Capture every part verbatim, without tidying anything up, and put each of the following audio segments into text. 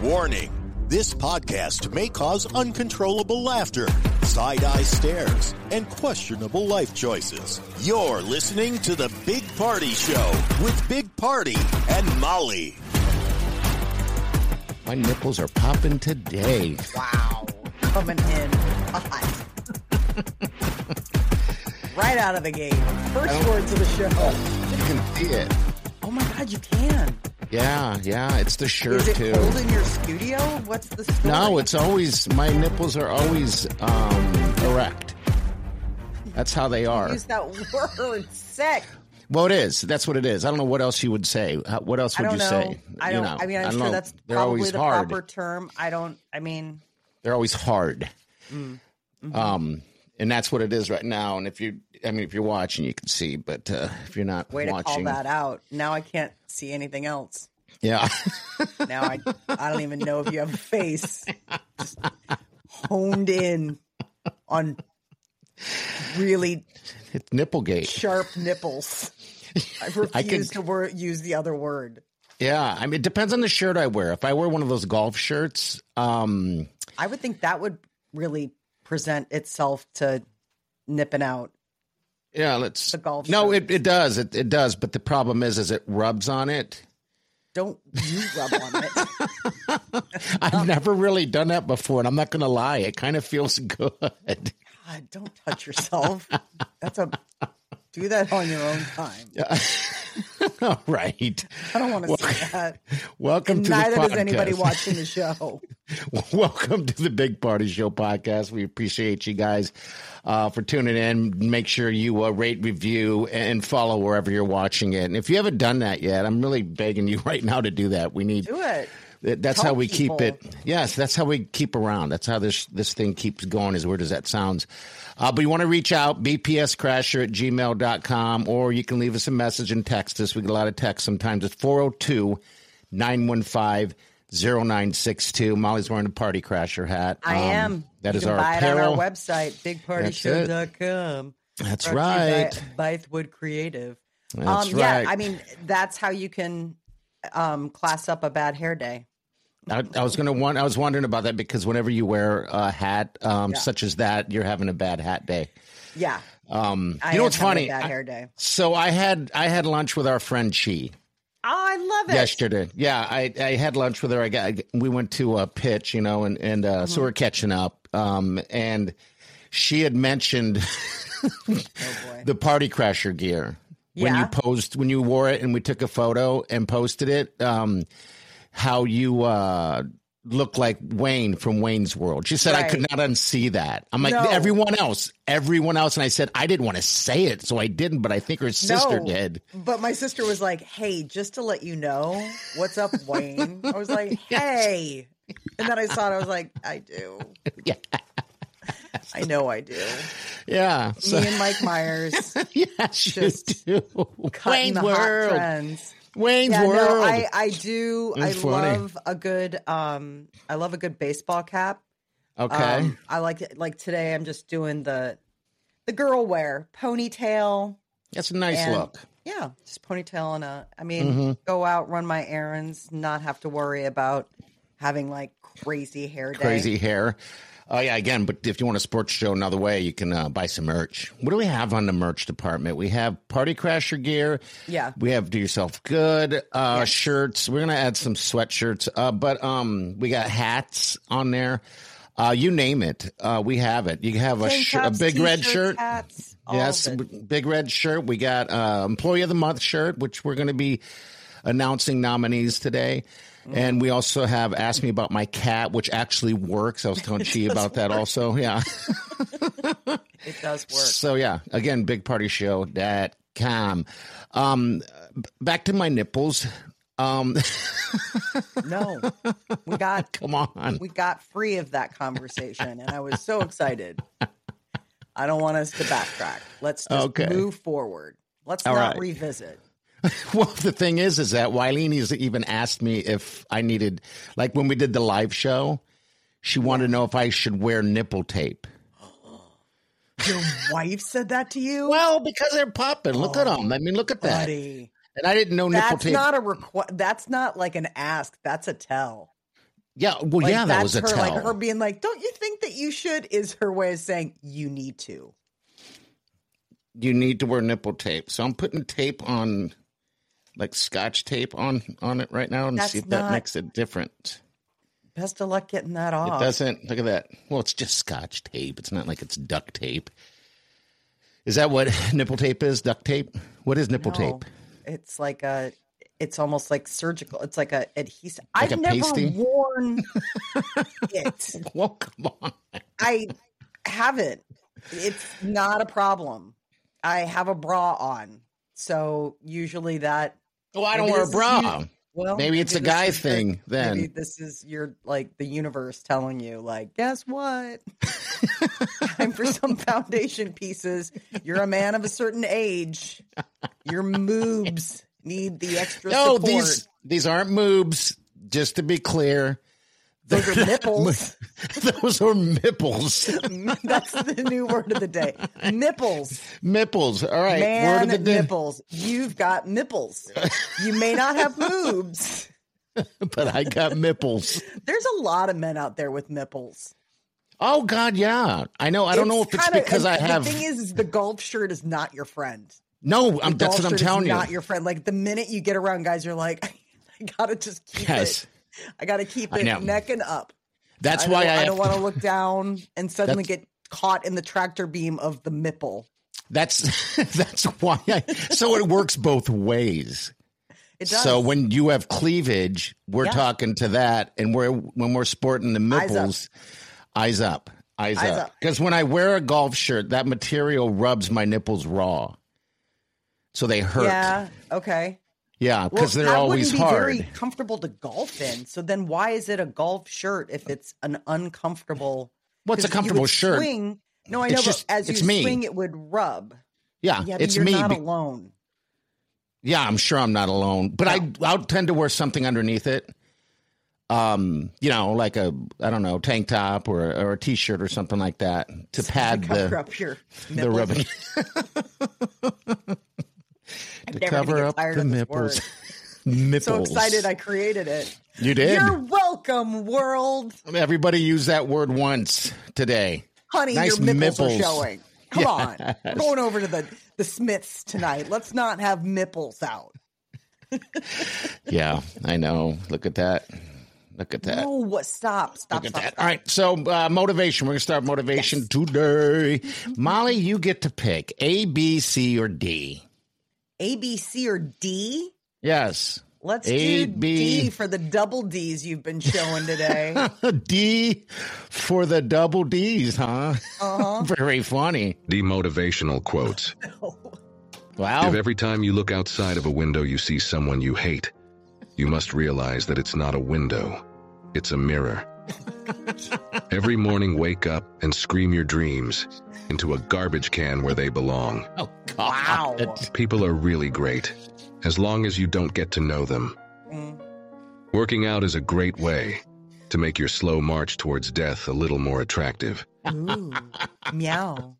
Warning. This podcast may cause uncontrollable laughter, side-eye stares, and questionable life choices. You're listening to The Big Party Show with Big Party and Molly. My nipples are popping today. Wow. Coming in hot. Right out of the gate. First words of the show. You can see it. Oh my God, you can. Yeah, yeah, it's the shirt Is it too. cold in your studio? What's the story? No, it's always, my nipples are always um, erect. That's how they are. Use that word, sick. Well, it is. That's what it is. I don't know what else you would say. How- What else I would don't you know. say? I You don't. know, I mean, I'm don't sure know. that's They're probably always the hard. proper term. I don't. I mean, They're always hard. Mm. Mm-hmm. Um, and that's what it is right now. And if you, I mean, if you're watching, you can see. But uh, if you're not way to watching, call that out. Now I can't see anything else. yeah. Now I. I don't even know if you have a face. Just honed in on really It's Nipplegate. sharp nipples. I refuse I could- to wor- use the other word. Yeah, I mean, it depends on the shirt I wear. If I wear one of those golf shirts, um, I would think that would really present itself to nipping out. yeah, let's. The golf no, shirts. it, it does. It, it does. But the problem is, is it rubs on it. Don't you rub on it. I've never really done that before, and I'm not going to lie. It kind of feels good. God, don't touch yourself. That's a do that on your own time. Yeah. All right. I don't want to see that. Welcome And to neither the podcast. does anybody watching the show. Welcome to the Big Party Show podcast. We appreciate you guys uh, for tuning in. Make sure you uh, rate, review, and follow wherever you're watching it. And if you haven't done that yet, I'm really begging you right now to do that. We need Do it. That's Tell how we people. keep it. Yes, that's how we keep around. That's how this this thing keeps going, as weird as that sounds. Uh, but you want to reach out, b p s crasher at gmail dot com, or you can leave us a message and text us. We get a lot of texts sometimes. It's four oh two, nine one five, oh nine six two. Molly's wearing a Party Crasher hat. I Um, am. That you is can our buy apparel. it on our website, big party show dot com. That's Brought to you right. by Bythewood Creative. That's um, yeah, right. I mean, that's how you can um, class up a bad hair day. I, I was going to want. I was wondering about that because whenever you wear a hat um, Yeah. such as that, you're having a bad hat day. Yeah. Um, I you know am what's having funny? a bad I- hair day. So I had I had lunch with our friend Chi Oh, I love it. yesterday. Yeah, I, I had lunch with her. I got we went to a pitch, you know, and and uh, Mm-hmm. so we're catching up. Um, and she had mentioned Oh, boy. the Party Crasher gear when Yeah. you posed when you wore it, and we took a photo and posted it. Um, how you uh, look like Wayne from Wayne's World. She said I could Right. not unsee that. I'm like No. everyone else, everyone else, and I said I didn't want to say it, so I didn't. But I think her sister No, did. But my sister was like, hey, just to let you know, what's up, Wayne? I was like, hey. And then I saw it. I was like, I do. Yeah. I know I do. Yeah. So, Me and Mike Myers yes, you Just do. cutting Wayne's the hot World. trends. Wayne's Yeah, World. no, I, I do. I That's funny. love a good um I love a good baseball cap. okay. Um, I like it like today I'm just doing the the girl wear, ponytail. That's a nice and- look. Yeah, just ponytail and a I mean, Mm-hmm. go out, run my errands, not have to worry about having like crazy hair day. Crazy hair. Oh, yeah, again, but if you want a sports show another way, you can uh, buy some merch. What do we have on the merch department? We have Party Crasher gear. Yeah. We have Do Yourself Good uh, Yes. shirts. We're going to add some sweatshirts. Uh, but um, we got hats on there. Uh, you name it. Uh, we have it. You have a, Tank sh- a tops, big red t-shirts, shirt. hats, all Yes, of it. big red shirt. We got uh, Employee of the Month shirt, which we're going to be announcing nominees today. And we also have Ask Me About My Cat, which actually works. I was telling Chi about that also. Yeah. It does work. So, yeah, again, big party show dot com. Um, back to my nipples. Um, No. We got come on. we got free of that conversation and I was so excited. I don't want us to backtrack. Let's just Okay. move forward. Let's All not right. revisit. Well, the thing is, is that Wileen has even asked me if I needed, like when we did the live show, she wanted to know if I should wear nipple tape. Your wife said that to you? Well, because they're popping. Look at them. I mean, look at that. Buddy. And I didn't know nipple That's tape. not a requ- that's not like an ask, that's a tell. Yeah, well, Like, yeah, that was a her, tell. Like her being like, "Don't you think that you should?" Is her way of saying you need to. You need to wear nipple tape. So I'm putting tape on, like Scotch tape on on it right now, and That's see if not- that makes it different. Best of luck getting that off. It doesn't. Look at that. Well, it's just Scotch tape. It's not like it's duct tape. Is that what nipple tape is? Duct tape? What is nipple No, tape? It's like a. It's almost like surgical. It's like a adhesive. Like I've a never pasting? worn it. Well, come on. I haven't. It's not a problem. I have a bra on, so usually that. Well, I don't maybe wear a this is bra. you- Well, Maybe it's a this guy is the- thing then. Maybe this is your like the universe telling you, like, guess what? Time for some foundation pieces. You're a man of a certain age. Your moobs need the extra No, support. these these aren't moobs. Just to be clear, Those are nipples. those are nipples. That's the new word of the day. Nipples. Nipples. All right. Man word of the day. nipples. You've got nipples. You may not have moobs. But I got nipples. There's a lot of men out there with nipples. Oh God, yeah. I know. I don't know if it's kinda- because I and have. The thing is, is the golf shirt is not your friend. No, The I'm, that's golf what I'm shirt is telling you. Not your friend. Like the minute you get around guys, you're like, I gotta just keep Yes. it. I gotta keep I it know. neck and up. That's I why don't, I. I have don't to- want to look down and suddenly That's- get caught in the tractor beam of the nipple. That's that's why I. So it works both ways. It does. So when you have cleavage, we're Yeah. talking to that, and we're when we're sporting the Eyes up. nipples, eyes up, eyes, Eyes up. up. Because when I wear a golf shirt, that material rubs my nipples raw, so they hurt. Yeah. Okay. Yeah, because Well, they're that always wouldn't be hard. very comfortable to golf in. So then, why is it a golf shirt if it's an uncomfortable? What's a 'cause you comfortable would shirt? Swing. No, I It's know, just- but as it's you me. swing, it would rub. Yeah, Yeah, but it's you're me. not be- alone. Yeah, I'm sure I'm not alone, but I I'll tend to wear something underneath it. Um, you know, like a I don't know tank top or or a t-shirt or something like that to pad to cover the up your the nipples. rubbing. I'm to never gonna cover get up tired the of this nipples. word. Nipples. So excited I created it. You did. You're welcome, world. Everybody used that word once today. Honey, Nice your nipples, nipples. are showing. Come on. Yes. We're going over to the, the Smiths tonight. Let's not have nipples out. Yeah, I know. Look at that. Look at that. No, what? Stop. Stop. Look at Stop. that. stop. All right. So, uh, motivation. We're going to start motivation Yes. today. Molly, you get to pick A, B, C, or D. A, B, C, or D? Yes. Let's A, do B. D for the double D's you've been showing today. D for the double D's, huh? Uh-huh. Very funny. Demotivational quotes. Wow. If every time you look outside of a window you see someone you hate, you must realize that it's not a window, it's a mirror. Every morning wake up and scream your dreams into a garbage can where they belong. Oh, God. Wow. People are really great, as long as you don't get to know them. Mm. Working out is a great way to make your slow march towards death a little more attractive. Ooh, meow.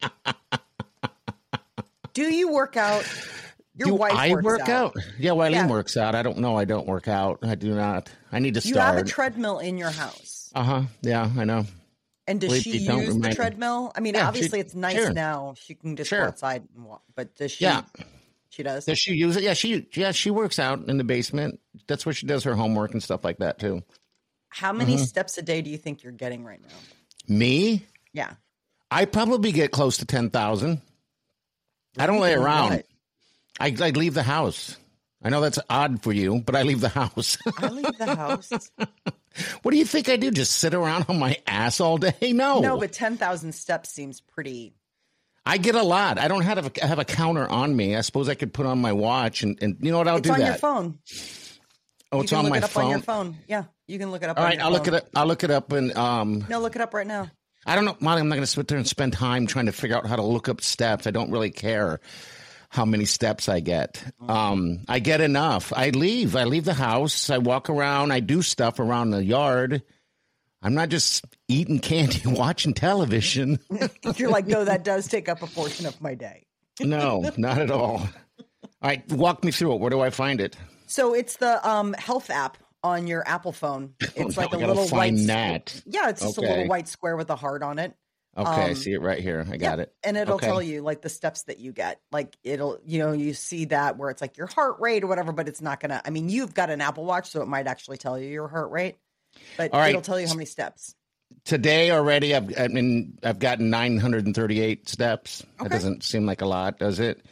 Do you work out? Your Do wife I works work out? Yeah, Wileen Yeah. works out. I don't know. I don't work out. I do not. I need to You have a start. treadmill in your house. Uh huh. Yeah, I know. And does Wait, she you don't use the remind me. treadmill? I mean, Yeah, she- obviously it's nice sure. now. She can just Sure. go outside and walk. But does she? Yeah. She does. Does she use it? Yeah, she yeah she works out in the basement. That's where she does her homework and stuff like that too. How many Mm-hmm. steps a day do you think you're getting right now? Me, Yeah. I probably get close to ten thousand. I don't lay Doing around. what? I I leave the house. I know that's odd for you, but I leave the house. I leave the house. What do you think I do? Just sit around on my ass all day? No, No, but ten thousand steps seems pretty. I get a lot. I don't have a, have a counter on me. I suppose I could put on my watch and, and you know what? I'll It's do on that. your phone. Oh, You it's can on look my it up phone. on your phone. Yeah, you can look it up. All on right, your I'll look phone. it up. I'll look it up and um. No, look it up right now. I don't know, Molly. I'm not going to sit there and spend time trying to figure out how to look up steps. I don't really care how many steps I get. Um, I get enough. I leave. I leave the house. I walk around. I do stuff around the yard. I'm not just eating candy, watching television. You're like, no, that does take up a portion of my day. No, not at all. All right, walk me through it. Where do I find it? So it's the um, health app on your Apple phone. It's Oh, like now a I gotta little find white. that. Yeah, it's just Okay. a little white square with a heart on it. Okay, I Um, see it right here. I got yeah, it. and it'll Okay. tell you like the steps that you get. Like it'll, you know, you see that where it's like your heart rate or whatever, but it's not gonna. I mean, you've got an Apple Watch, so it might actually tell you your heart rate, but All right. it'll tell you how many steps. Today already, I've I mean, I've gotten nine hundred thirty-eight steps. That Okay. doesn't seem like a lot, does it?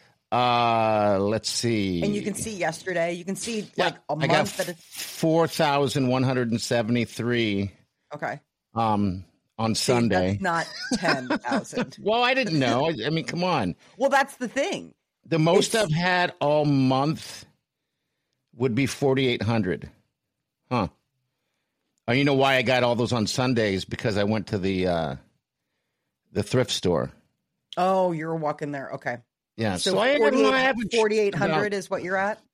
Uh, let's see. And you can see yesterday. You can see Yeah, like a I got month that it's four thousand one hundred seventy-three okay. um, on See, Sunday. that's not ten thousand. Well, I didn't know. I, I mean, come on. Well, that's the thing. The most It's- I've had all month would be forty-eight hundred. Huh. Oh, you know why I got all those on Sundays? Because I went to the uh, the thrift store. Oh, you're walking there. Okay. Yeah, So, so, I had an average forty-eight hundred about- is what you're at?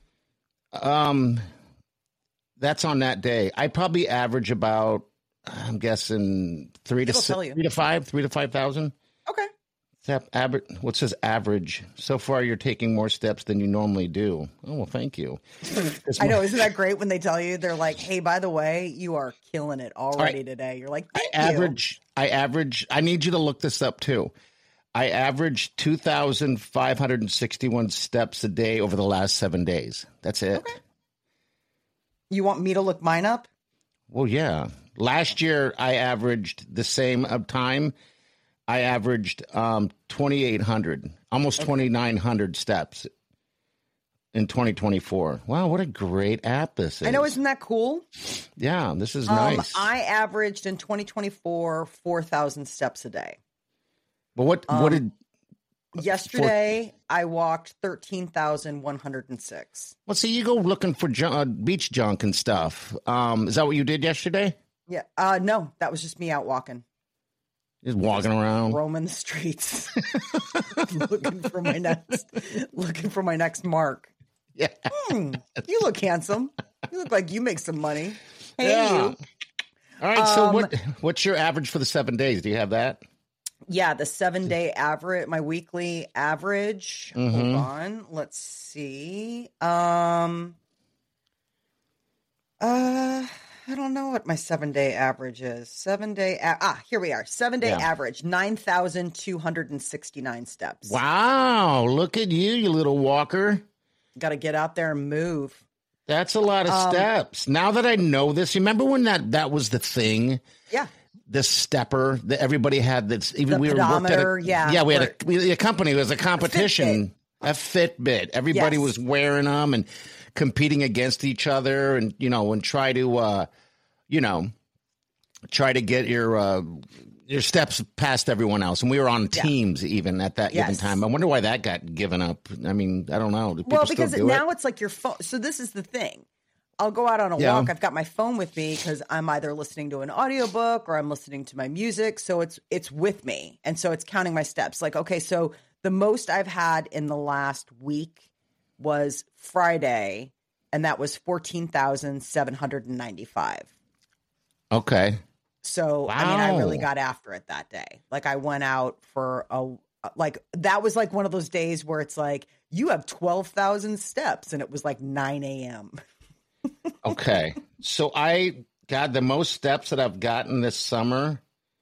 Um, that's on that day. I probably average about, I'm guessing three to It'll six, tell you. three to five, three to five thousand. Okay. Step average. What says average? So far, you're taking more steps than you normally do. Oh well, thank you. I know. Isn't that great when they tell you, they're like, hey, by the way, you are killing it already today. You're like, I thank you. average. I average. I need you to look this up too. I averaged two thousand five hundred sixty-one steps a day over the last seven days. That's it. Okay. You want me to look mine up? Well, yeah. Last year, I averaged the same of time. I averaged um, twenty-eight hundred, almost twenty-nine hundred steps in twenty twenty-four. Wow, what a great app this is. I know. Isn't that cool? Yeah, this is Um, nice. I averaged in twenty twenty-four four thousand steps a day. but what what did Yesterday, I walked thirteen thousand one hundred six. well? See, you go looking for junk, uh, beach junk and stuff. Um, is that what you did yesterday? Yeah. Uh, no, that was just me out walking, Just walking around. roaming the streets, looking for my next, looking for my next mark. Yeah. Hmm, you look handsome. You look like you make some money. Hey, Yeah. you. All right. So Um, what what's your average for the seven days? Do you have that? Yeah, the seven day average, my weekly average. Mhm. Hold on. Let's see. Um, uh, I don't know what my seven day average is. Seven day. A- ah, here we are. Seven day Yeah. average, nine thousand two hundred sixty-nine steps. Wow! Look at you, you little walker. Got to get out there and move. That's a lot of Um, steps. Now that I know this, you remember when that that was the thing? Yeah. The stepper that everybody had. That's even The we were worked at. pedometer, A, yeah, yeah. We had where- a, we, a company. It was a competition. A Fitbit. Everybody Yes. was wearing them and competing against each other, and you know, and try to, uh, you know, try to get your uh, your steps past everyone else. And we were on Yeah. teams even at that given Yes. time. I wonder why that got given up. I mean, I don't know. Do people Well, still because do now it? it's like your phone. So this is the thing. I'll go out on a Yeah. walk. I've got my phone with me because I'm either listening to an audiobook or I'm listening to my music. So it's it's with me. And so it's counting my steps. Like, okay, so the most I've had in the last week was Friday, and that was fourteen thousand seven hundred ninety-five. Okay. So, I mean, I really Wow. got after it that day. Like, I went out for a, like, that was like one of those days where it's like, you have twelve thousand steps, and it was like nine a.m. Okay. So I God, the most steps that I've gotten this summer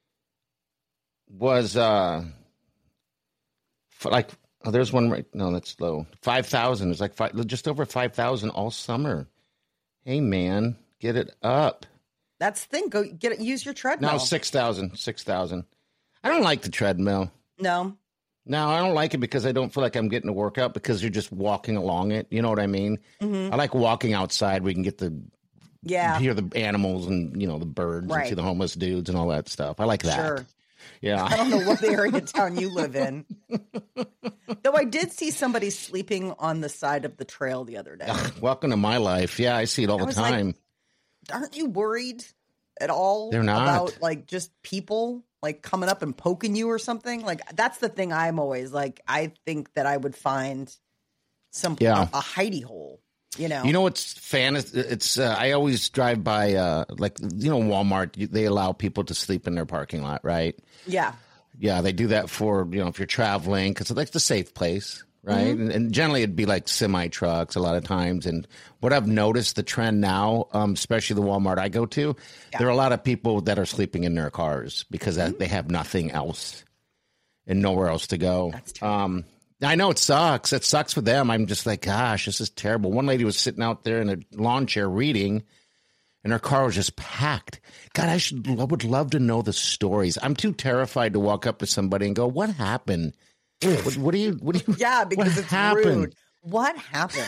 was uh for like oh, there's one right no, that's low. Five thousand. It's like five just over five thousand all summer. Hey man, get it up. That's the thing. Go get it. Use your treadmill. No, six thousand. Six thousand. I don't like the treadmill. No. No, I don't like it because I don't feel like I'm getting a workout because you're just walking along it. You know what I mean? Mm-hmm. I like walking outside where you can get the Yeah. hear the animals and you know the birds and Right. see the homeless dudes and all that stuff. I like that. Sure. I Yeah. don't know what area of town you live in. Though I did see somebody sleeping on the side of the trail the other day. Welcome to my life. Yeah, I see it all I the was like, time. Aren't you worried at all They're not. about like just people like coming up and poking you or something? Like that's the thing I'm always like, I think that I would find some Yeah. a, a hidey hole, you know. You know what's fan? It's uh, I always drive by uh, like you know Walmart. you- They allow people to sleep in their parking lot, right? Yeah. Yeah, they do that for you know if you're traveling because it's like the safe place. right? Mm-hmm. And, and generally it'd be like semi trucks a lot of times. And what I've noticed the trend now, um, especially the Walmart I go to, Yeah. there are a lot of people that are sleeping in their cars because that, they have nothing else and nowhere else to go. That's true. Um, I know it sucks. It sucks for them. I'm just like, gosh, this is terrible. One lady was sitting out there in a lawn chair reading, and her car was just packed. God, I should, I would love to know the stories. I'm too terrified to walk up to somebody and go, "What happened? What, what do you? What do you? Yeah, because what it's happened? rude. What happened?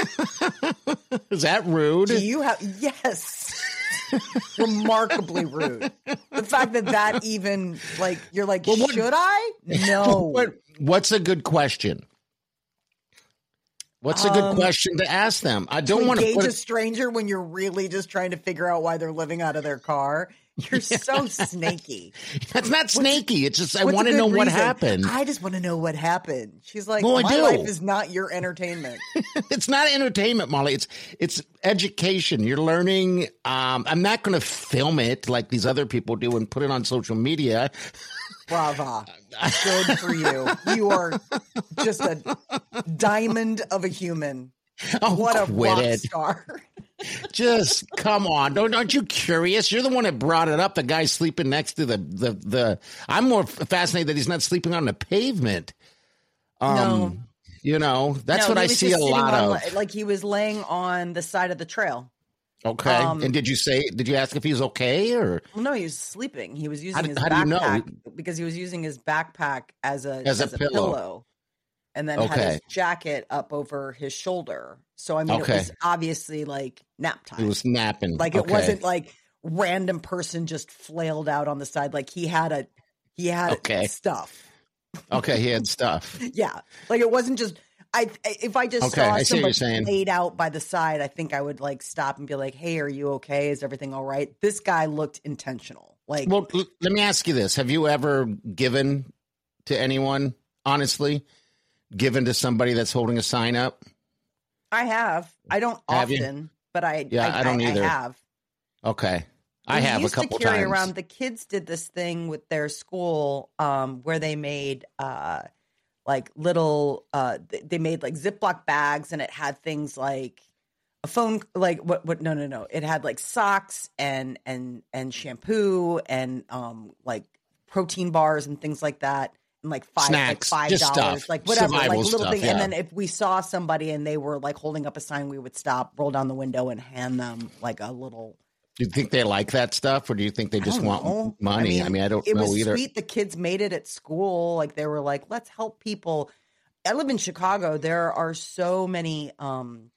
Is that rude? Do you have yes? Remarkably rude. The fact that that even like you're like, Well, what- should I? No. What, what's a good question? What's a good Um, question to ask them? I don't to want to engage put a it, stranger when you're really just trying to figure out why they're living out of their car. You're so snaky. That's not snaky. It's just I What's a want to good know what reason? happened. I just want to know what happened. She's like, Well, I my do. life is not your entertainment. It's not entertainment, Molly. It's it's education. You're learning. Um, I'm not going to film it like these other people do and put it on social media. Brava. Good for you. You are just a diamond of a human. Oh, What a quit rock it. star. Just come on. Don't, aren't you curious? You're the one that brought it up. The guy sleeping next to the, the, the, I'm more fascinated that he's not sleeping on the pavement. Um, No. You know, that's No, what he I was see a just sitting lot on, of. like he was laying on the side of the trail. Okay. um, And did you say, did you ask if he was okay or? Well, no, he was sleeping. He was using How do- his how do you know? backpack because he was using his backpack as a As a pillow. and then had Okay. his jacket up over his shoulder. So I mean, Okay. it was obviously like nap time. He was napping. like it Okay. wasn't like random person just flailed out on the side. Like he had a he had Okay. stuff. Okay. He had stuff. Yeah, like it wasn't just. I if I just Okay, saw I see what you're somebody saying. laid out by the side, I think I would like stop and be like, "Hey, are you okay? Is everything all right?" This guy looked intentional. Like, Well, l- let me ask you this. Have you ever given to anyone, honestly, given to somebody that's holding a sign up? I have. I don't Have you? often, but I Yeah, I don't either. I have. Okay. I We have a used couple to carry times. around. The kids did this thing with their school, um, where they made uh, like little. Uh, th- they made like Ziploc bags, and it had things like a phone. Like what? What? No, no, no. It had like socks and and and shampoo and um like protein bars and things like that. And like five, Snacks, like five just dollars, stuff. like whatever, like Survival little stuff, thing. yeah. And then if we saw somebody and they were like holding up a sign, we would stop, roll down the window, and hand them like a little. Do you think they like that stuff, or do you think they just I don't want know. money? I mean, I, don't it know was either. Sweet. The kids made it at school. Like they were like, let's help people. I live in Chicago. There are so many um,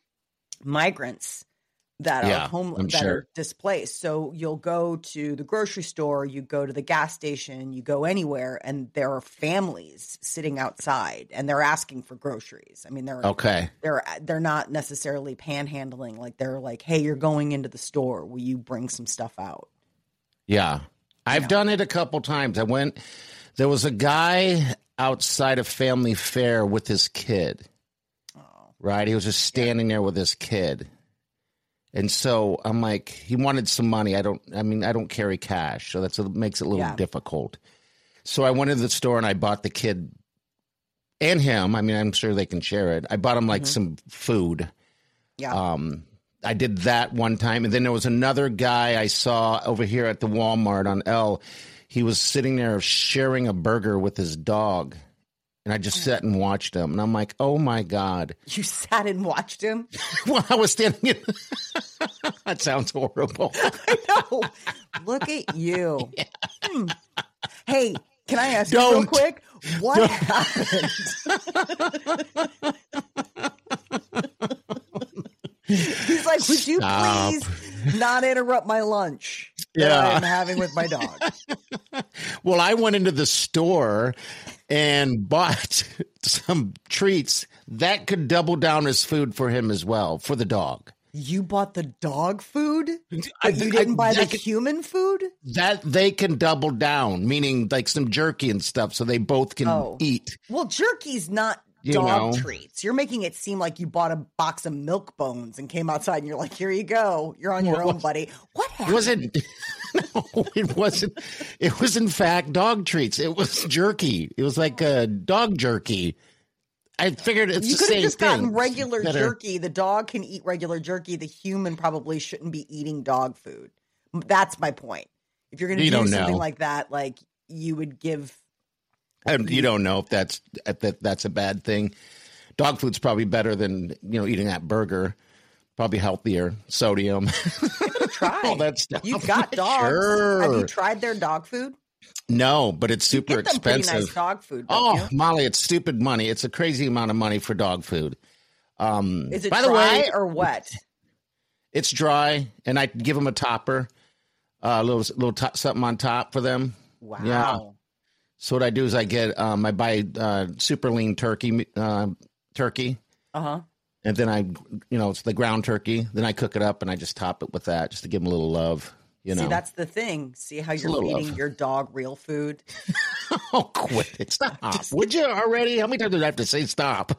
migrants that Yeah, are home I'm that sure. are displaced. So you'll go to the grocery store, you go to the gas station, you go anywhere, and there are families sitting outside and they're asking for groceries. I mean, they're Okay. they're they're not necessarily panhandling. Like they're like, hey, you're going into the store. Will you bring some stuff out? Yeah. I've done it a couple times. I went, there was a guy outside of Family Fair with his kid, right? He was just standing there with his kid. And so I'm like, he wanted some money. I don't, I mean, I don't carry cash. So that's, it makes it a little Yeah. difficult. So I went into the store and I bought the kid and him. I mean, I'm sure they can share it. I bought him like some food. Yeah. Um, I did that one time. And then there was another guy I saw over here at the Walmart on L. He was sitting there sharing a burger with his dog. And I just sat and watched him. And I'm like, oh, my God. You sat and watched him? Well, I was standing in. That sounds horrible. No. Look at you. Hmm. Hey, can I ask you real Don't. quick? What happened? He's like, would you Stop. please not interrupt my lunch that Yeah. I'm having with my dog? Well, I went into the store and bought some treats that could double down as food for him as well, for the dog. You bought the dog food, but I- you I- didn't buy the I could- human food? That they can double down, meaning like some jerky and stuff, so they both can Oh. eat. Well, jerky's not You dog know. treats. You're making it seem like you bought a box of milk bones and came outside and you're like, here you go. You're on your Well, own, buddy. What It happened? wasn't. No, it wasn't. It was in fact dog treats. It was jerky. It was like a dog jerky. I figured it's You the could same have just thing. gotten regular Better. jerky. The dog can eat regular jerky. The human probably shouldn't be eating dog food. That's my point. If you're going to You do don't something know. like that, like you would give. And you don't know if that's if that that's a bad thing. Dog food's probably better than, you know, eating that burger. Probably healthier. Sodium. Try. All that stuff. You've got dogs. Sure. Have you tried their dog food? No, but it's super you get them pretty expensive. nice dog food. Don't Oh, you? Molly, it's stupid money. It's a crazy amount of money for dog food. Um, Is it by dry the way, or wet? it's dry, and I give them a topper, uh, a little little to- something on top for them. Wow. Yeah. So what I do is I get um, I buy uh, super lean turkey uh, turkey, Uh huh. and then I, you know, it's the ground turkey. Then I cook it up and I just top it with that, just to give them a little love. You know, See, that's the thing. See how a you're little feeding love. your dog real food? oh, quit it! Stop! Would you already? How many times did I have to say stop?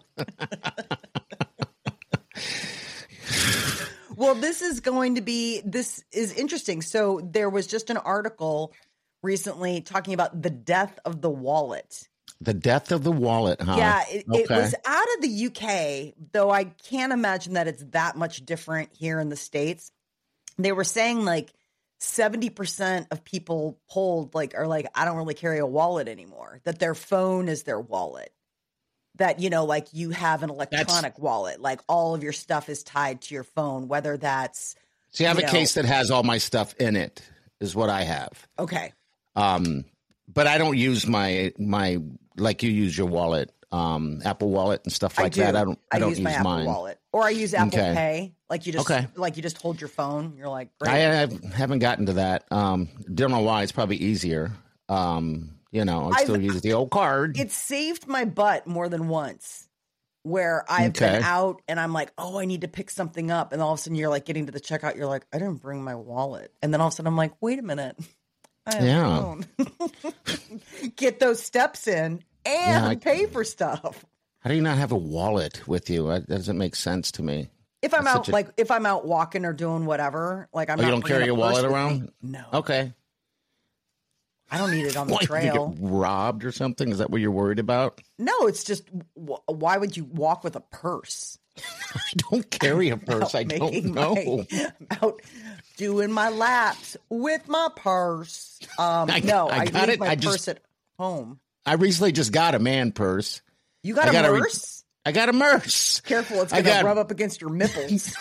Well, this is going to be, this is interesting. So there was just an article recently talking about the death of the wallet. The death of the wallet, huh? Yeah, it, it Okay. was out of the U K, though I can't imagine that it's that much different here in the States. They were saying like seventy percent of people polled like are like, I don't really carry a wallet anymore, that their phone is their wallet. That, you know, like you have an electronic wallet, like all of your stuff is tied to your phone, whether that's. See, I have you a know- case that has all my stuff in it, is what I have. Okay. Um, but I don't use my my like you use your wallet, um, Apple Wallet and stuff like I do. that. I don't. I, don't use use my Apple mine. Wallet, or I use Apple Okay. Pay. Like you just, Okay. like you just hold your phone. You're like, great. I have, haven't gotten to that. Um, don't know why. It's probably easier. Um, you know, I still I've- use the old card. It saved my butt more than once, where I've Okay. been out and I'm like, oh, I need to pick something up, and all of a sudden you're like getting to the checkout. You're like, I didn't bring my wallet, and then all of a sudden I'm like, wait a minute, I have Yeah. a phone. Get those steps in and Yeah, I- pay for stuff. How do you not have a wallet with you? That doesn't make sense to me. If I'm That's out, such a- like if I'm out walking or doing whatever, like I'm Oh, not you don't bringing carry a your wallet purse with around? me. No, Okay. I don't need it on the Why, you trail. get robbed or something? Is that what you're worried about? No, it's just wh- why would you walk with a purse? I don't carry a purse. Out I don't making know. my- I'm out doing my laps with my purse. Um, I- no, I I, got leave it. my I purse just- at home. I recently just got a man purse. You got I a gotta re- purse? I got a merce. Careful, it's I going to got- rub up against your nipples.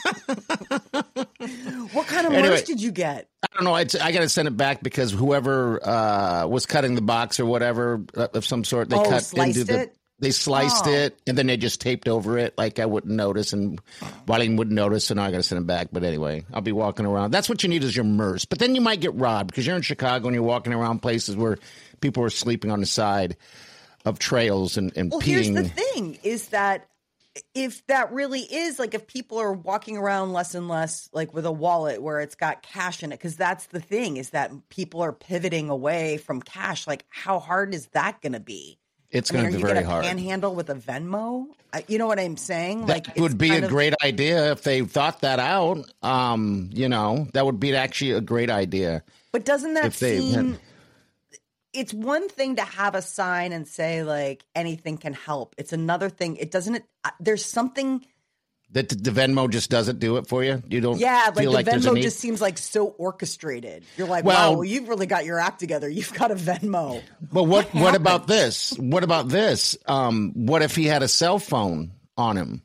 What kind of Anyway. merch did you get? I don't know. It's, I got to send it back because whoever uh, was cutting the box or whatever uh, of some sort, they Oh, cut sliced into the. it? They sliced Oh. it and then they just taped over it like I wouldn't notice, and Wiley wouldn't notice, so now I got to send it back. But anyway, I'll be walking around. That's what you need is your merce. But then you might get robbed because you're in Chicago and you're walking around places where people are sleeping on the side of trails and, and Well, peeing. here's the thing is that if that really is like if people are walking around less and less like with a wallet where it's got cash in it, because that's the thing is that people are pivoting away from cash. Like, how hard is that going to be? It's I mean, going to are be you very gonna hard. panhandle with a Venmo? I, you know what I'm saying? Like, That it's would be kind a of- great idea if they thought that out. Um, you know, that would be actually a great idea. But doesn't that if they seem? had- It's one thing to have a sign and say like anything can help. It's another thing. It doesn't. It, uh, there's something. That the Venmo just doesn't do it for you. You don't. Yeah, like feel the like there's a Venmo need? just seems like so orchestrated. You're like, Well- wow, well, you've really got your act together. You've got a Venmo. But what? What happened? about this? What about this? Um, what if he had a cell phone on him,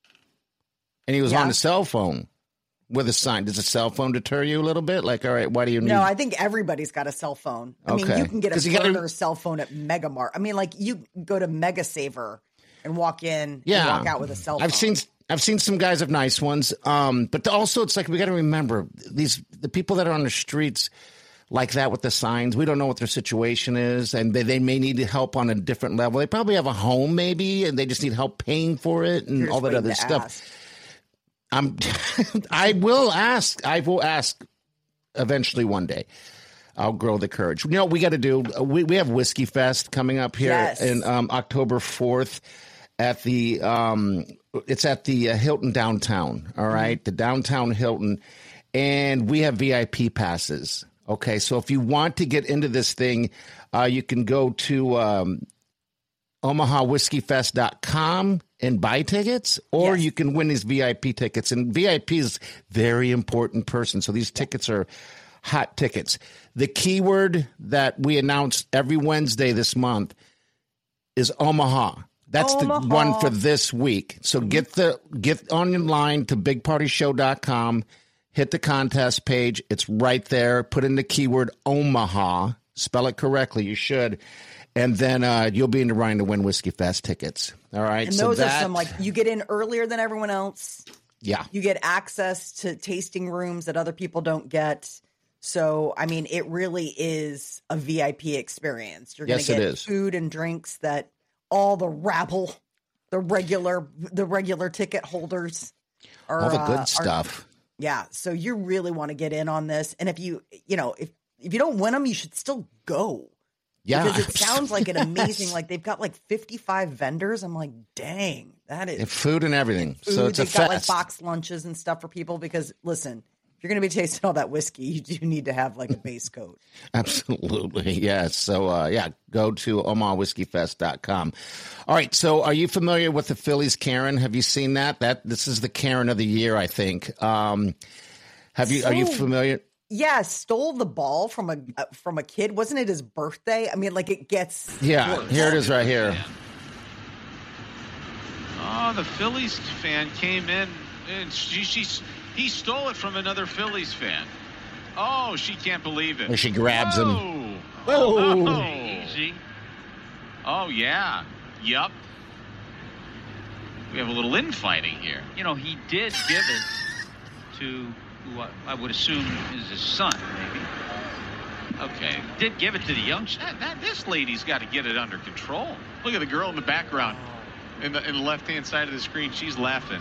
and he was Yeah. on a cell phone with a sign? Does a cell phone deter you a little bit? Like, all right, why do you need? No, I think everybody's got a cell phone. I mean, Okay. you can get a 'Cause you gotta- burner cell phone at Megamart. I mean, like you go to Mega Saver and walk in yeah, and walk out with a cell phone. I've seen. I've seen some guys have nice ones, um, but also it's like we got to remember these the people that are on the streets like that with the signs. We don't know what their situation is, and they, they may need help on a different level. They probably have a home, maybe, and they just need help paying for it and You're just all that waiting other to stuff. ask. I'm. I will ask. I will ask eventually one day. I'll grow the courage. You know what we got to do? We we have Whiskey Fest coming up here Yes. in um, October fourth at the. Um, it's at the uh, Hilton downtown. All right, Mm-hmm. the downtown Hilton, and we have V I P passes. Okay, so if you want to get into this thing, uh, you can go to um, omaha whiskey fest dot com and buy tickets, or Yes. you can win these V I P tickets. And V I P is very important person. So these tickets are hot tickets. The keyword that we announce every Wednesday this month is Omaha. That's Omaha. the one for this week. So get the get online to big party show dot com, hit the contest page. It's right there. Put in the keyword Omaha. Spell it correctly. You should. And then uh, you'll be in the running to win Whiskey Fest tickets. All right. And so those that, are some, like, you get in earlier than everyone else. yeah. You get access to tasting rooms that other people don't get. So, I mean, it really is a V I P experience. You're going Yes, to it get is. food and drinks that all the rabble, the regular, the regular ticket holders are. All the uh, good are- stuff. yeah. So you really want to get in on this. And if you, you know, if, if you don't win them, you should still go. Yeah. Because it sounds like an amazing, Yes. like they've got like fifty-five vendors. I'm like, dang, that is And food and everything. food. So it's a They've got like fest. box lunches and stuff for people because listen, if you're going to be tasting all that whiskey, you do need to have like a base coat. Absolutely. Yes. So, uh, yeah, go to omaha whiskey fest dot com. All right. So are you familiar with the Phillies Karen? Have you seen that? That this is the Karen of the year, I think. Um, have you, are you So- familiar? Yeah, stole the ball from a uh, from a kid. Wasn't it his birthday? I mean, like it gets Yeah. worse. Here it is right here. Oh, the Phillies fan came in and she, she he stole it from another Phillies fan. Oh, she can't believe it. Where she grabs him. him. Whoa. Oh, easy. Oh yeah. Yup. We have a little infighting here. You know, he did give it to who I- I would assume is his son, maybe. Okay. Did give it to the young. That, that, this lady's got to get it under control. Look at the girl in the background. In the, in the left-hand side of the screen, she's laughing.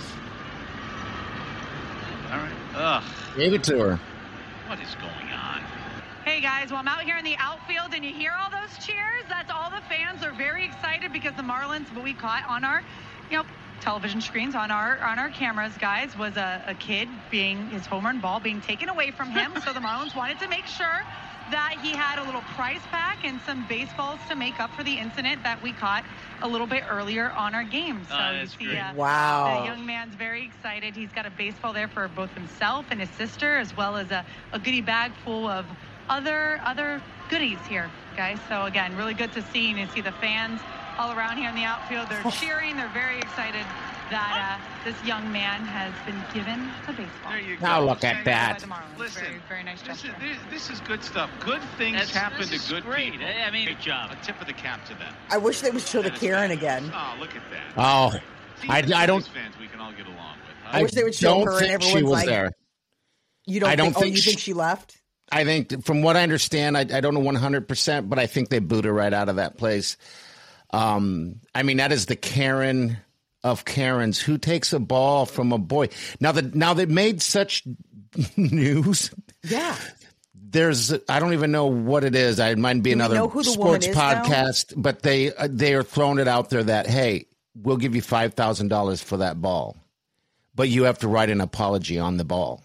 All right. Ugh. Gave it to her. What is going on? Hey guys, well I'm out here in the outfield and you hear all those cheers. That's all the fans are very excited because the Marlins, what we caught on our, you know, television screens on our on our cameras, guys, was a, a kid being his home run ball being taken away from him. So the Marlins wanted to make sure that he had a little prize pack and some baseballs to make up for the incident that we caught a little bit earlier on our game. So Oh, you that's see, great. uh, Wow. the young man's very excited. He's got a baseball there for both himself and his sister, as well as a, a goodie bag full of other other goodies here, guys. So again, really good to see and to see the fans all around here in the outfield. They're cheering. They're very excited that uh, this young man has been given a baseball. There you go. Now look at By that. the Marlins. Listen, very, very nice This is, gesture. this, this is good stuff. Good things That's- happen this to is good great. people. I mean, Hey, good job. A tip of the cap to them. I wish they would show the That is Karen fabulous. again. Oh, look at that. Oh, See, I, the I don't, Phillies fans we can all get along with. I wish they would show don't her and think she everyone's was like- there. You don't I don't think, think oh, you she- think she left? I think, from what I understand, I, I don't know one hundred percent, but I think they booed her right out of that place. Um, I mean, that is the Karen of Karens. Who takes a ball from a boy? Now that now they made such news. Yeah. There's, I don't even know what it is. I might be Do we another know who the woman sports is now? podcast, but they uh, they are throwing it out there that, hey, we'll give you five thousand dollars for that ball, but you have to write an apology on the ball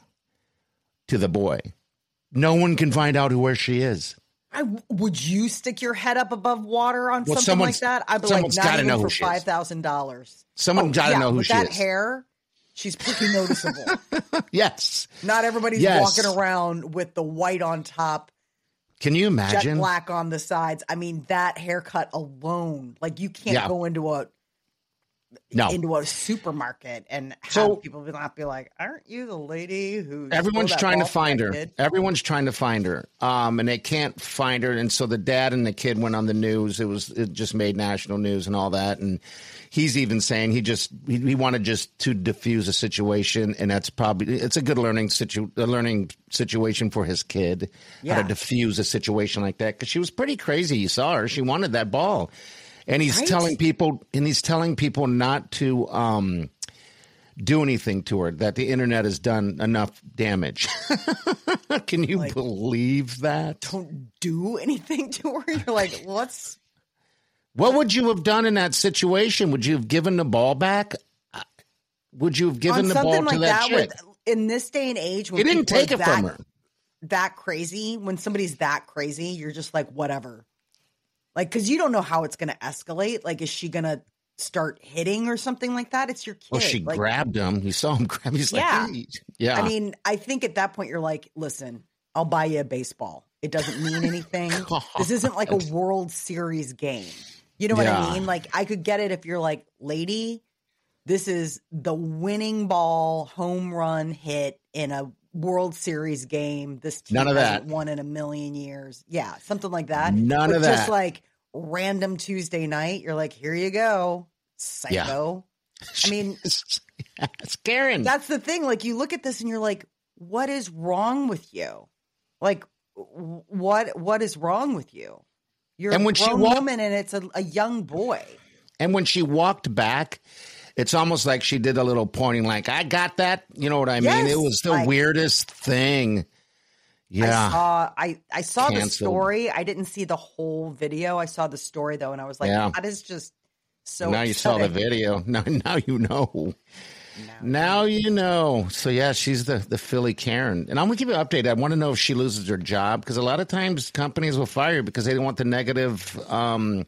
to the boy. No one can find out who where she is. I, would you stick your head up above water on Well, something like someone's- that? I'd be like, someone's not gotta even know for who she is. five thousand dollars. Someone got to Oh, yeah, know who with she that is. hair, she's pretty noticeable. Yes. Not everybody's Yes. walking around with the white on top, Can you jet imagine? black on the sides. I mean, that haircut alone, like you can't Yeah. go into a No. into a supermarket and have So- people be not be like, "Aren't you the lady who?" Everyone's stole that trying to ball from find that her. kid?" Everyone's trying to find her, um, and they can't find her. And so the dad and the kid went on the news. It was it just made national news and all that. And he's even saying he just he, he wanted just to diffuse a situation, and that's probably it's a good learning situ a learning situation for his kid how Yeah. to diffuse a situation like that because she was pretty crazy. You saw her; she wanted that ball, and he's Right? telling people and he's telling people not to. Um, do anything to her, that the internet has done enough damage. Can you Like- believe that? Don't do anything to her. You're like, what's What would you have done in that situation? Would you have given the ball back? Uh, Would you have given on the ball something to like that, that? chick? With, in this day and age, when You didn't people are take it that, from her. That crazy. When somebody's that crazy, you're just like, whatever. Like, because you don't know how it's going to escalate. Like, is she going to start hitting or something like that? It's your kid. Well, she like, grabbed him. You saw him grab. He's yeah. like, hey. yeah. I mean, I think at that point you're like, listen, I'll buy you a baseball. It doesn't mean anything. This isn't like a World Series game. You know what Yeah. I mean? Like, I could get it if you're like, lady, this is the winning ball home run hit in a World Series game. This team None of hasn't that. won in a million years. Yeah, something like that. None but of just that. like random Tuesday night, you're like, here you go, psycho. I mean, it's Karen. that's the thing. Like, you look at this and you're like, what is wrong with you? Like, w- what what is wrong with you? You're And a when she grown walked- woman and it's a, a young boy. And when she walked back, it's almost like she did a little pointing, like, I got that. You know what I mean? Yes, It was the like- weirdest thing. Yeah. I saw I, I saw the Canceled. story. I didn't see the whole video. I saw the story though, and I was like, Yeah. that is just so now you saw the upsetting. video. Now, now you know. Now you know. So yeah, she's the, the Philly Karen. And I'm gonna give you an update. I want to know if she loses her job, because a lot of times companies will fire her because they don't want the negative um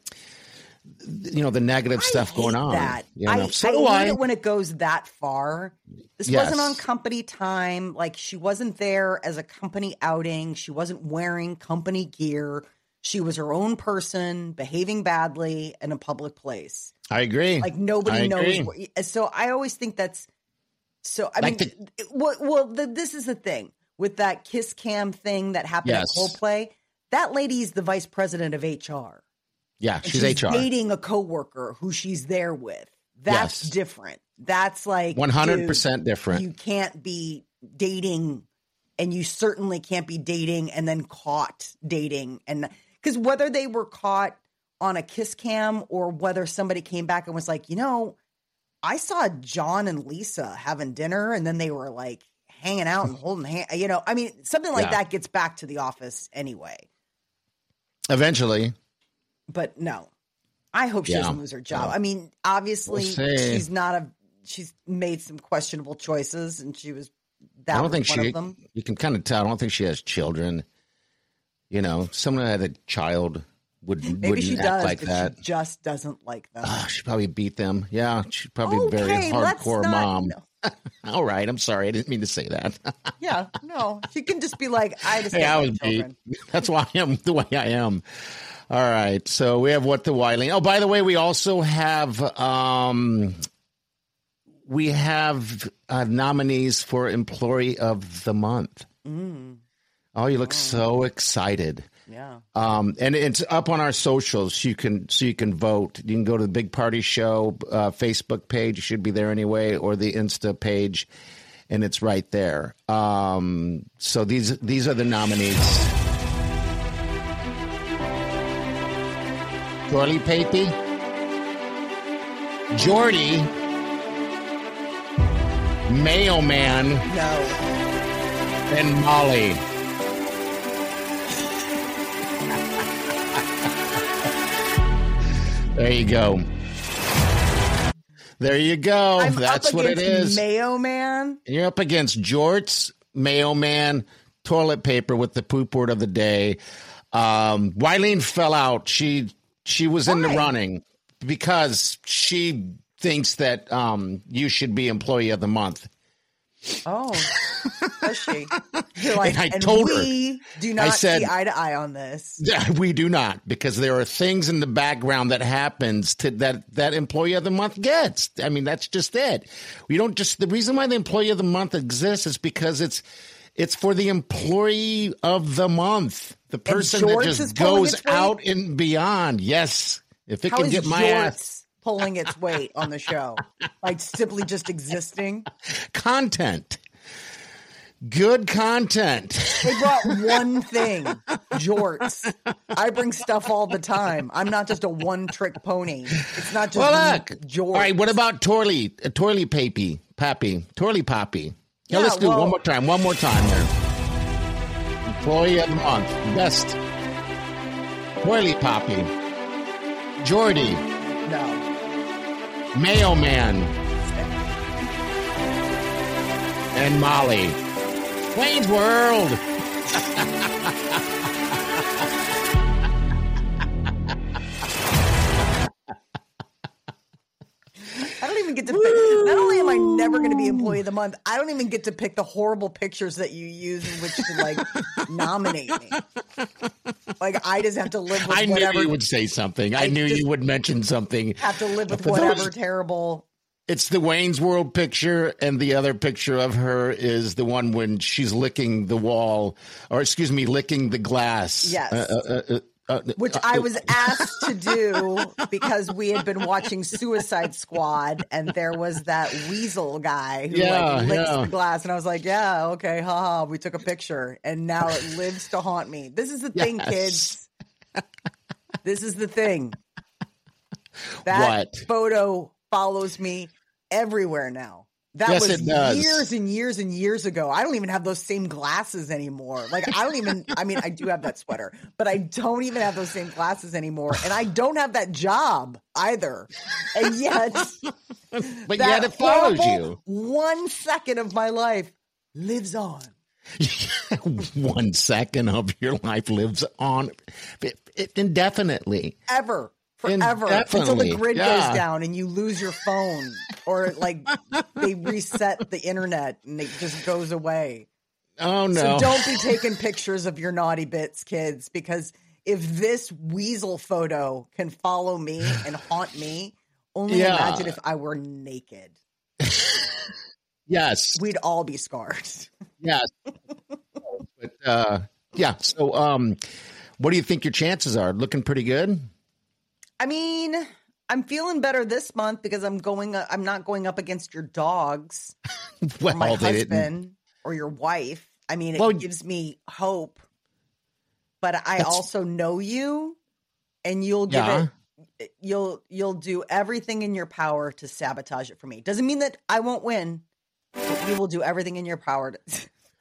you know, the negative stuff I going hate on. That. You know? I, so I do hate I. it when it goes that far. This Yes. wasn't on company time. Like, she wasn't there as a company outing. She wasn't wearing company gear. She was her own person, behaving badly in a public place. I agree. Like, nobody I knows. agree. What, so I always think that's so. I Like mean, the- well, well the, this is the thing with that kiss cam thing that happened Yes. at Coldplay. That lady's the vice president of H R. Yeah, And she's, H R. dating a coworker who she's there with. That's Yes. different. That's like one hundred percent dude, different. You can't be dating, and you certainly can't be dating and then caught dating, and because whether they were caught on a kiss cam or whether somebody came back and was like, you know, I saw John and Lisa having dinner, and then they were like hanging out and holding hands. You know, I mean, something like Yeah. that gets back to the office anyway. Eventually. But no, I hope she Yeah. doesn't lose her job. Yeah. I mean, obviously, We'll see. she's not a. She's made some questionable choices, and she was. That I don't was think one she. of them. You can kind of tell. I don't think she has children. You know, someone that had a child would Maybe wouldn't she act does, like but that. she just doesn't like them. Oh, she probably beat them. Yeah, she's probably a very Okay, let's hardcore not- mom. no. All right, I'm sorry. I didn't mean to say that. Yeah, no, she can just be like, I just Hey, I don't was like beat. children. That's why I am the way I am. All right, so we have what the Wiley. Oh, by the way, we also have um, we have uh, nominees for Employee of the Month. Mm, Oh, you look so excited. yeah. Um, and it's up on our socials. You can so you can vote. You can go to the Big Party Show uh, Facebook page. You should be there anyway, or the Insta page, and it's right there. Um, so these these are the nominees: Dorley Papy, Jordy, Mayo Man, No. and Molly. There you go. There you go. I'm That's up what it against is. Mayo Man. You're up against Jorts, Mayo Man, toilet paper with the poop word of the day. Um, Wileen fell out. She she was in the Why? running because she thinks that um, you should be Employee of the Month. Oh, does she? You're like, And I and told her. we do I not said- see eye to eye on this. Yeah, we do not, because there are things in the background that happens to that that Employee of the Month gets. I mean, that's just it. We don't just the reason why the Employee of the Month exists is because it's it's for the Employee of the Month, the person that Jorts is just pulling goes its weight? out and beyond. Yes, if it How can is get my Jorts ass pulling its weight on the show? Like simply just existing? content, good content. They brought one thing, jorts. I bring stuff all the time. I'm not just a one-trick pony. It's not just Well, look. jorts. All right, what about Torley, uh, Torley Papy, Pappy, Torley Poppy? Yeah, Yeah, let's do it well- one more time. One more time there. Employee of the Month, best. Torley Poppy, Jordy, No. Mayo Man, and Molly. Wayne's World. even get to pick. Not only am I never going to be employee of the month, I don't even get to pick the horrible pictures that you use in which to like nominate me. Like I just have to live with I whatever. knew you would say something. I, I knew you would mention something. Have to live with For whatever those- terrible. It's the Wayne's World picture, and the other picture of her is the one when she's licking the wall, or excuse me, licking the glass. Yes. Uh, uh, uh, uh, Which uh, I was asked to do because we had been watching Suicide Squad, and there was that weasel guy who Yeah, like licks yeah. the glass, and I was like, "Yeah, okay, haha." We took a picture, and now it lives to haunt me. This is the thing, Yes. kids. This is the thing. That What? photo follows me everywhere now. That Yes, was it does. years and years and years ago. I don't even have those same glasses anymore. Like I don't even, I mean, I do have that sweater, but I don't even have those same glasses anymore. And I don't have that job either. And yet, but that yet it follows horrible you. One second of my life lives on. One second of your life lives on indefinitely. Ever. Forever. Until Indefinitely, the grid yeah. goes down and you lose your phone. Or like they reset the internet and it just goes away. Oh, no. So don't be taking pictures of your naughty bits, kids, because if this weasel photo can follow me and haunt me, only Yeah. imagine if I were naked. Yes. We'd all be scarred. Yes. But, uh, yeah. So, um, what do you think your chances are? Looking pretty good? I mean, I'm feeling better this month because I'm going. Uh, I'm not going up against your dogs, Well, or my they didn't. husband, or your wife. I mean, it Well, gives me hope. But I That's- also know you, and you'll give Yeah. it. You'll you'll do everything in your power to sabotage it for me. Doesn't mean that I won't win, but you will do everything in your power to.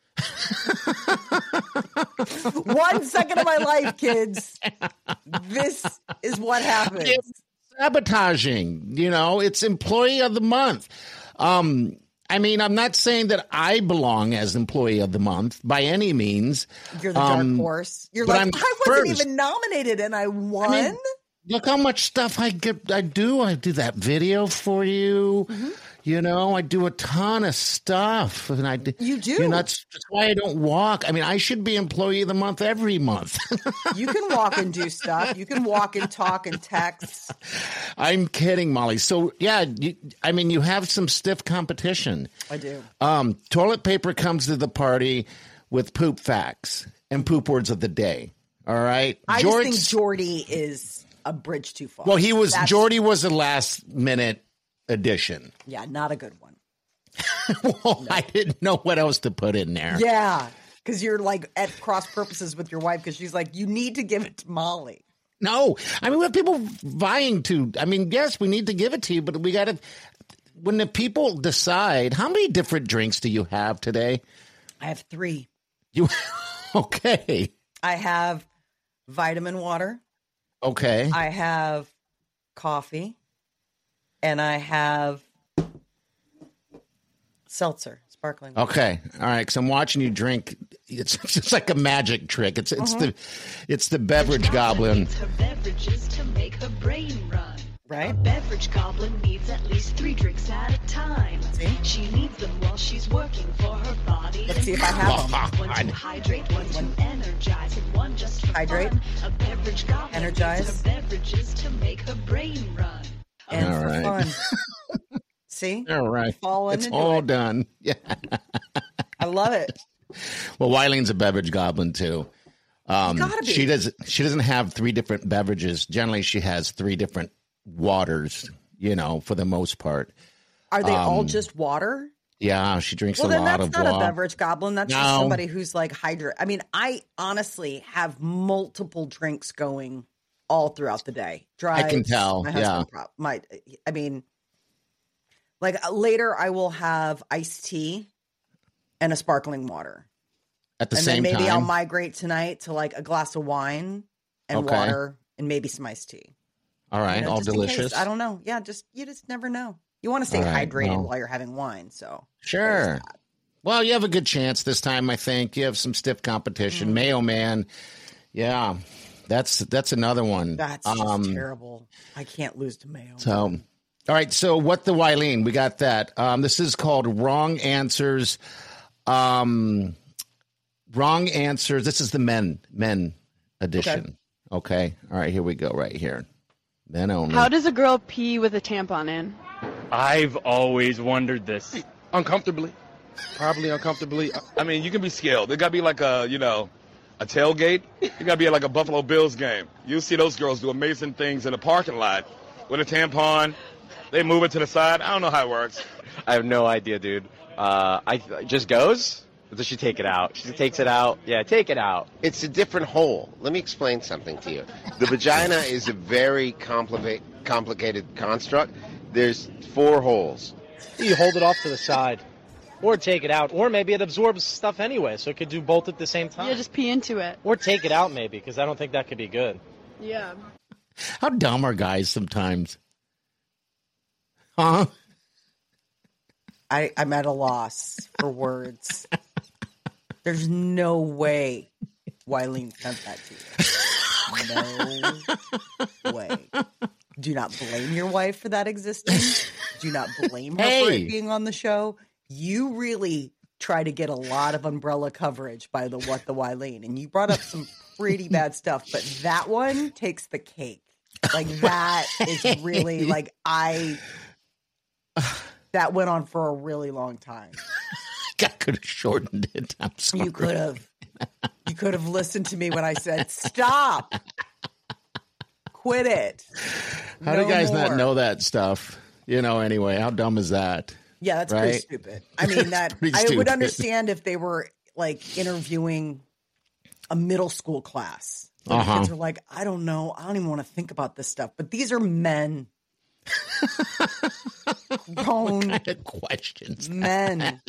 One second of my life, kids. This is what happens. It's sabotaging, you know, it's employee of the month. Um, I mean, I'm not saying that I belong as employee of the month by any means. You're the dark Um, horse. You're but like, I'm I wasn't first. even nominated and I won. I mean, look how much stuff I get. I do. I do that video for you. Mm-hmm. You know, I do a ton of stuff, and I do. You do. You know, that's, that's why I don't walk. I mean, I should be employee of the month every month. You can walk and do stuff. You can walk and talk and text. I'm kidding, Molly. So yeah, you, I mean, you have some stiff competition. I do. Um, toilet paper comes to the party with poop facts and poop words of the day. All right, I George- just think Jordy is a bridge too far. Well, he was. That's- Jordy was a last minute addition. Yeah, not a good one. Well, I didn't know what else to put in there. Yeah, because you're like at cross purposes with your wife because she's like, you need to give it to Molly. No, I mean, we have people vying to. I mean, yes, we need to give it to you, but we got to. When the people decide, how many different drinks do you have today? I have three. You okay? I have vitamin water. Okay. I have coffee. And I have seltzer, sparkling water. Okay, all right. Because I'm watching you drink. It's just like a magic trick. It's it's Uh-huh. the it's the beverage goblin. Needs her beverages to make her brain run. Right? A beverage goblin needs at least three drinks at a time. See? She needs them while she's working for her body. Let's see if I have them. One to hydrate, one to energize, and one just for Hydrate. fun. A beverage goblin Energize. needs her beverages to make her brain run. And All for right. fun. See? All right, Falling it's into all it. done. Yeah. I love it. Well, Wileen's a beverage goblin too. Um, gotta be. she does. She doesn't have three different beverages. Generally, she has three different waters. You know, for the most part. Are they all Um, just water? Yeah, she drinks Well, a then lot that's of not a water. beverage goblin. That's just No. somebody who's like hydrate. I mean, I honestly have multiple drinks going all throughout the day. Drives, I can tell, My yeah. husband prob- my, I mean, like uh, later I will have iced tea and a sparkling water. At the and same then maybe time, I'll migrate tonight to like a glass of wine and Okay. water and maybe some iced tea. all right, You know, all just in case. delicious. I don't know. Yeah, just you just never know. You want to stay All right, hydrated well. while you're having wine. So Sure. there's that. Well, you have a good chance this time. I think you have some stiff competition. Mm. Mayo Man, yeah, that's that's another one. That's um, just terrible. I can't lose to Mayo. So, All right, so what the Wileen? We got that. Um, this is called Wrong Answers. Um, wrong Answers. This is the men men edition. Okay. okay. All right, here we go right here. Men only. How does a girl pee with a tampon in? I've always wondered this. Uncomfortably. Probably uncomfortably. I mean, you can be skilled. It got to be like a, you know, a tailgate. It got to be like a Buffalo Bills game. You see those girls do amazing things in a parking lot with a tampon. They move it to the side. I don't know how it works. I have no idea, dude. Uh, I it just goes? Or does she take it out? She takes it out. Yeah, take it out. It's a different hole. Let me explain something to you. The vagina is a very compli- complicated construct. There's four holes. You hold it off to the side. Or take it out. Or maybe it absorbs stuff anyway, so it could do both at the same time. Yeah, just pee into it. Or take it out maybe, because I don't think that could be good. Yeah. How dumb are guys sometimes? Huh? I, I'm at a loss for words. There's no way Wileen sent that to you. No way. Do not blame your wife for that existing. Do not blame her Hey. for it being on the show. You really try to get a lot of umbrella coverage by the What the Wileen. And you brought up some pretty bad stuff, but that one takes the cake. Like, that is really, like, I... That went on for a really long time. I could have shortened it. I'm sorry. You could have. You could have listened to me when I said, stop. Quit it. How No do guys more. not know that stuff? You know, anyway, how dumb is that? Yeah, that's right? pretty stupid. I mean, that Pretty I would stupid. understand if they were like interviewing a middle school class. Like, Uh-huh. the kids are like, I don't know. I don't even want to think about this stuff. But these are men. Grown What kind of questions? men.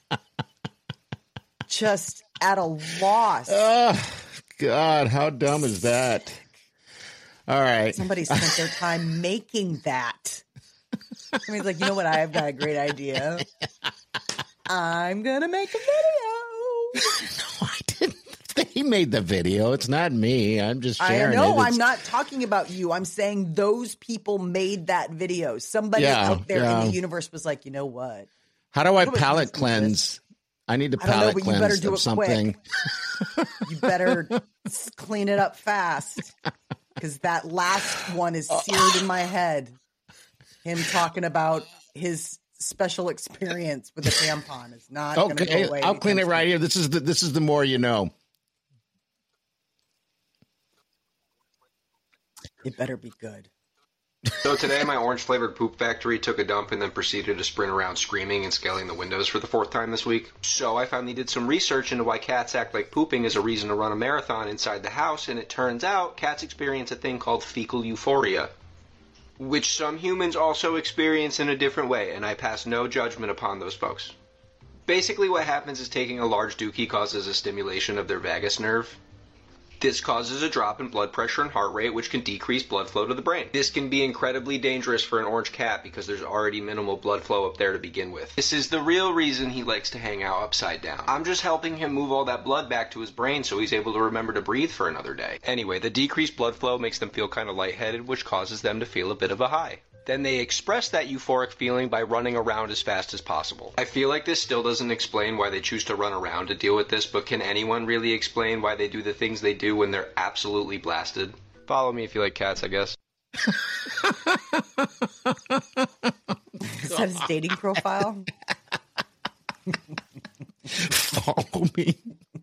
Just at a loss. Oh, God, how dumb is that? All right. Somebody spent their time making that. I mean, it's like, you know what? I've got a great idea. I'm going to make a video. No, I didn't. They made the video. It's not me. I'm just I sharing know. it. It's- I'm not talking about you. I'm saying those people made that video. Somebody Yeah, out there yeah. in the universe was like, you know what? How do I Nobody palate listens to cleanse? I need to I don't know, palate but you better cleanse do of it something. You better s- clean it up fast because that last one is seared in my head. Him talking about his special experience with a tampon is not going to Okay, go away. I'll clean it anytime right here. This is the this is the more you know. soon. It better be good. So today, my orange-flavored poop factory took a dump and then proceeded to sprint around screaming and scaling the windows for the fourth time this week. So I finally did some research into why cats act like pooping is a reason to run a marathon inside the house, and it turns out cats experience a thing called fecal euphoria, which some humans also experience in a different way, and I pass no judgment upon those folks. Basically what happens is taking a large dookie causes a stimulation of their vagus nerve. This causes a drop in blood pressure and heart rate, which can decrease blood flow to the brain. This can be incredibly dangerous for an orange cat because there's already minimal blood flow up there to begin with. This is the real reason he likes to hang out upside down. I'm just helping him move all that blood back to his brain so he's able to remember to breathe for another day. Anyway, the decreased blood flow makes them feel kind of lightheaded, which causes them to feel a bit of a high. Then they express that euphoric feeling by running around as fast as possible. I feel like this still doesn't explain why they choose to run around to deal with this, but can anyone really explain why they do the things they do when they're absolutely blasted? Follow me if you like cats, I guess. Is that his dating profile? Follow me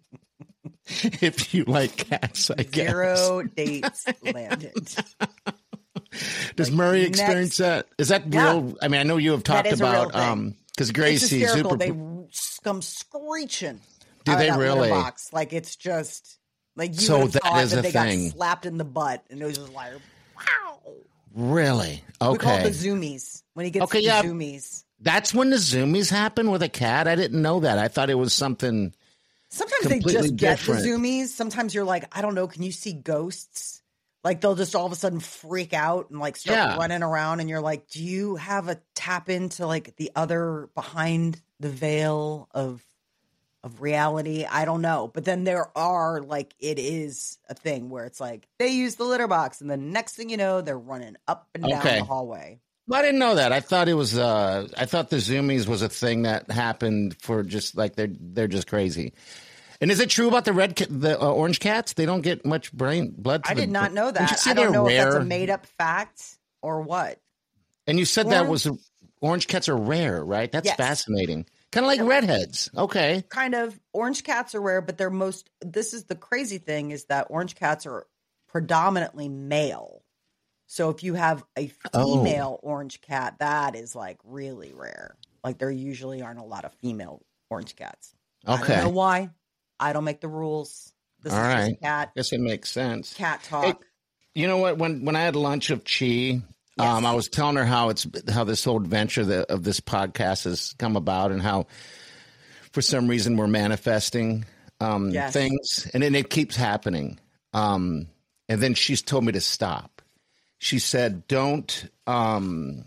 if you like cats, I guess. Zero dates landed. Does Like, Murray next- experience that? Is that Yeah. real? I mean, I know you have That talked is a real about thing. um because It's Gracie hysterical. super. They come screeching. Do out of they that litter really? box. Like it's just like you So would have that thought is that a they thing. got slapped in the butt, and it was just like, wow. Really? We call it Okay. the zoomies when he gets Okay, the yeah. zoomies. That's when the zoomies happen with a cat. I didn't know that. I thought it was something. Sometimes they completely just get different. the zoomies. Sometimes you're like, I don't know. Can you see ghosts? Like they'll just all of a sudden freak out and like start Yeah. running around, and you're like, do you have a tap into like the other behind the veil of of reality? I don't know. But then there are like it is a thing where it's like they use the litter box, and the next thing you know, they're running up and down Okay. the hallway. Well, I didn't know that. I thought it was. Uh, I thought the zoomies was a thing that happened for just like they're they're just crazy. And is it true about the red ca- the uh, orange cats? They don't get much brain blood. To I did the, not know that. I don't know rare? if that's a made up fact or what. And you said Or- that was orange cats are rare, right? That's Yes. fascinating. Kind of like redheads. Okay. Kind of. Orange cats are rare, but they're most. This is the crazy thing: is that orange cats are predominantly male. So if you have a female Oh. orange cat, that is like really rare. Like there usually aren't a lot of female orange cats. I Okay. don't know why. I don't make the rules. This All is right. just cat Guess it makes sense. cat talk. Hey, you know what? When when I had lunch with Chi, um, I was telling her how it's how this whole adventure that, of this podcast has come about, and how for some reason we're manifesting um, Yes. things, and then it keeps happening. Um, and then she's told me to stop. She said, "Don't um,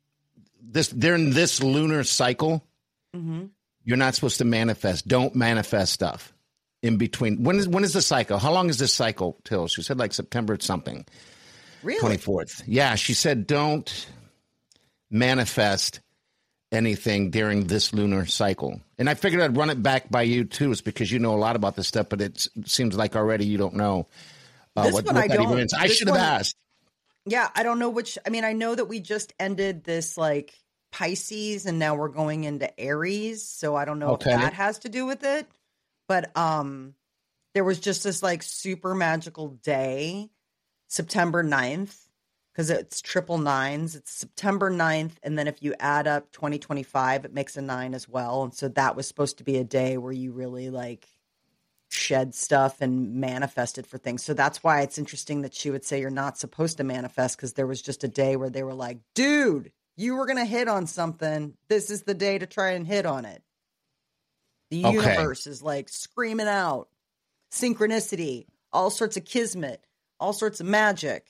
this during this lunar cycle. Mm-hmm. You're not supposed to manifest. Don't manifest stuff in between. When is when is the cycle? How long is this cycle till?" She said like September something. Really? twenty-fourth. Yeah, she said don't manifest anything during this lunar cycle. And I figured I'd run it back by you too. It's because you know a lot about this stuff, but it seems like already you don't know uh, This what, one what I that even don't. means. I This should have one- asked. Yeah, I don't know which. I mean, I know that we just ended this like Pisces, and now we're going into Aries. So I don't know Okay. if that has to do with it. But um, there was just this like super magical day, September ninth, because it's triple nines. It's September ninth, and then if you add up twenty twenty-five, it makes a nine as well. And so that was supposed to be a day where you really like shed stuff and manifested for things. So that's why it's interesting that she would say you're not supposed to manifest, because there was just a day where they were like, dude, you were going to hit on something. This is the day to try and hit on it. The Okay. universe is like screaming out synchronicity, all sorts of kismet, all sorts of magic.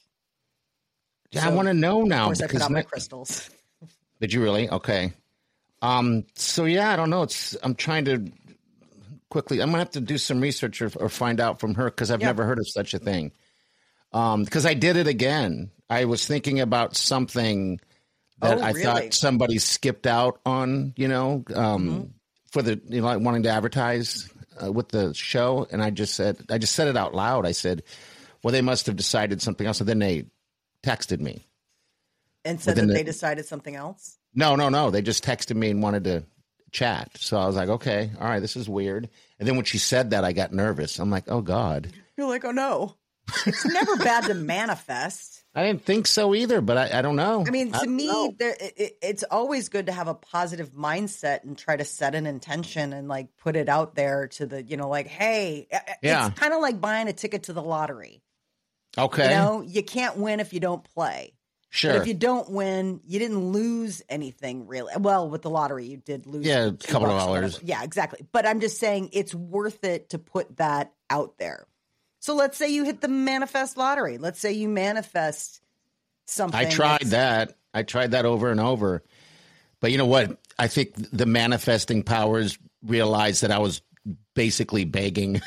Yeah, So, I want to know now. Of course, I put because out my ne- crystals. Did you really? Okay. Um. So yeah, I don't know. It's I'm trying to quickly. I'm gonna have to do some research or, or find out from her, because I've Yeah. never heard of such a thing. Um. Because I did it again. I was thinking about something that Oh, I really? thought somebody skipped out on. You know, um, Mm-hmm. for the you know like wanting to advertise uh, with the show, and I just said I just said it out loud. I said, "Well, they must have decided something else," and then they texted me. And said Within that the- they decided something else. No, no, no. They just texted me and wanted to chat. So I was like, okay, all right, this is weird. And then when she said that, I got nervous. I'm like, oh, God. You're like, oh no. It's never bad to manifest. I didn't think so either, but I, I don't know. I mean, to don't me, know. there, it, it- it's always good to have a positive mindset and try to set an intention and like put it out there to the, you know, like, hey, i- Yeah. it's kind of like buying a ticket to the lottery. Okay. You know, you can't win if you don't play. Sure. But if you don't win, you didn't lose anything really. Well, with the lottery, you did lose. Yeah, a two couple of bucks or dollars. whatever. Yeah, exactly. But I'm just saying it's worth it to put that out there. So let's say you hit the manifest lottery. Let's say you manifest something. I tried that's- that. I tried that over and over. But you know what? I think the manifesting powers realized that I was basically begging.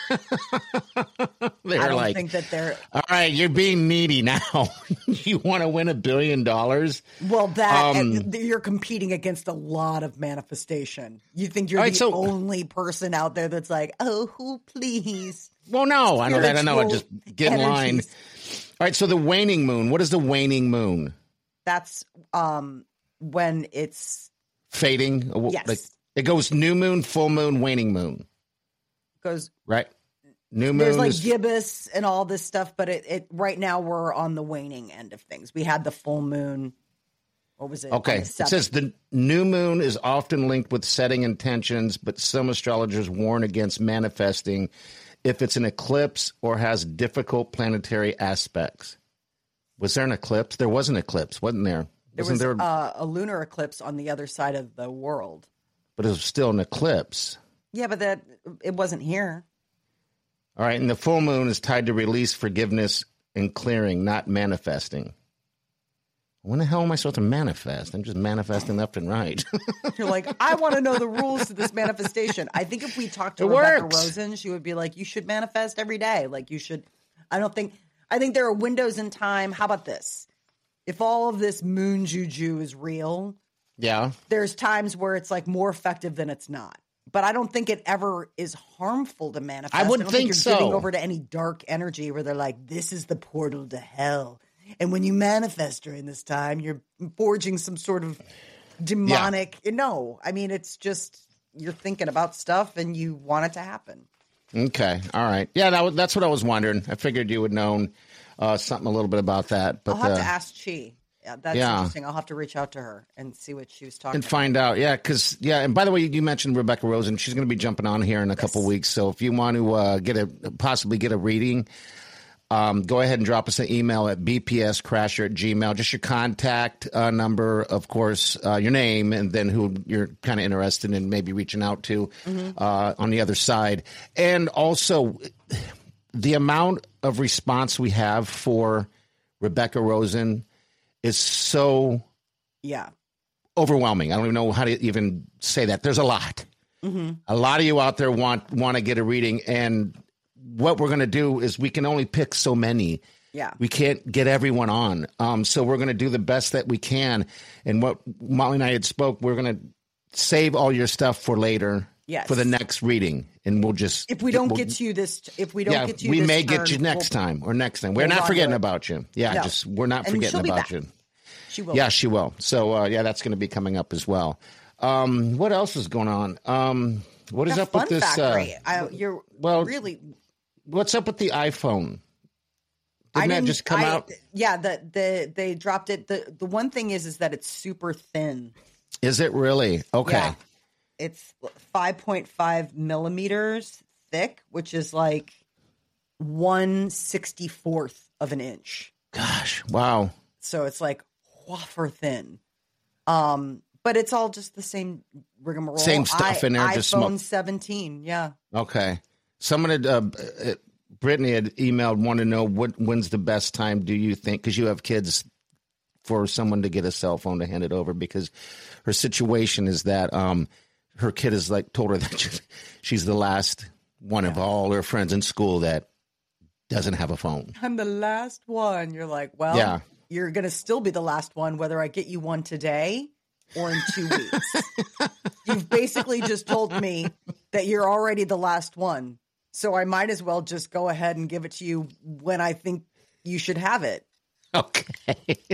They're I don't like, think that they're. all right, you're being needy now. You want to win a billion dollars? Well, that Um, and you're competing against a lot of manifestation. You think you're All the right, so- only person out there that's like, oh, who please? Well, no, I know that. I know. I just Spiritual get in line. energies. All right. So the waning moon. What is the waning moon? That's um when it's Fading. Uh, wh- Yes. Like it goes new moon, full moon, waning moon. goes. Right. New moon. There's like is, gibbous and all this stuff, but it, it right now we're on the waning end of things. We had the full moon. What was it? on okay. the It seventh. says the new moon is often linked with setting intentions, but some astrologers warn against manifesting if it's an eclipse or has difficult planetary aspects. Was there an eclipse? There was an eclipse, wasn't there? There Wasn't was there? uh, a lunar eclipse on the other side of the world. But it was still an eclipse. Yeah, but that it wasn't here. All right, and the full moon is tied to release, forgiveness, and clearing, not manifesting. When the hell am I supposed to manifest? I'm just manifesting left and right. You're like, I want to know the rules to this manifestation. I think if we talked to It Rebecca works. Rosen, she would be like, you should manifest every day. Like you should. I don't think. I think there are windows in time. How about this? if all of this moon juju is real, Yeah. there's times where it's like more effective than it's not. But I don't think it ever is harmful to manifest. I wouldn't don't think, think you're so. Giving over to any dark energy where they're like, this is the portal to hell. And when you manifest during this time, you're forging some sort of demonic. No, I mean, it's just you're thinking about stuff and you want it to happen. Okay. All right. Yeah, that was, that's what I was wondering. I figured you would know uh, something a little bit about that. But I'll have uh, to ask Chi. Yeah, that's yeah. interesting. I'll have to reach out to her and see what she was talking and about. find out. Yeah, because, yeah. And by the way, you mentioned Rebecca Rosen. She's going to be jumping on here in a yes. couple weeks. So if you want to uh, get a possibly get a reading, um, go ahead and drop us an email at b p s crasher at gmail. Just your contact uh, number, of course, uh, your name, and then who you're kind of interested in maybe reaching out to mm-hmm. uh, on the other side. And also the amount of response we have for Rebecca Rosen is so yeah overwhelming. I don't even know how to even say that. There's a lot. Mm-hmm. A lot of you out there want want to get a reading, and what we're going to do is we can only pick so many. Yeah, we can't get everyone on. Um, so we're going to do the best that we can. And what Molly and I had spoke, we're going to save all your stuff for later. Yes. For the next reading, and we'll just if we don't we'll, get to you this, if we don't yeah, get to you, we this may turn, get you next we'll, time or next time. We're we'll not forgetting it. about you. Yeah, no. just we're not and forgetting about back. you. She will. Yeah, she will. So uh, yeah, that's going to be coming up as well. Um, what else is going on? Um, what is the up with this? Uh, I, you're well, really. What's up with the iPhone? Didn't, I didn't that just come I, out? Yeah, the the they dropped it. the The one thing is, is that it's super thin. Is it really? Okay. Yeah. It's five point five millimeters thick, which is like one sixty-fourth of an inch. Gosh, wow. So it's like wafer thin. Um, but it's all just the same rigmarole. Same stuff I, in there. iPhone just smoke. seventeen, yeah. Okay. Someone had, uh, Brittany had emailed, wanted to know what when's the best time do you think, because you have kids, for someone to get a cell phone to hand it over, because her situation is that um, her kid has like told her that she's the last one yeah. of all her friends in school that doesn't have a phone. I'm the last one. You're like, well, yeah. you're going to still be the last one, whether I get you one today or in two weeks. You've basically just told me that you're already the last one. So I might as well just go ahead and give it to you when I think you should have it. Okay.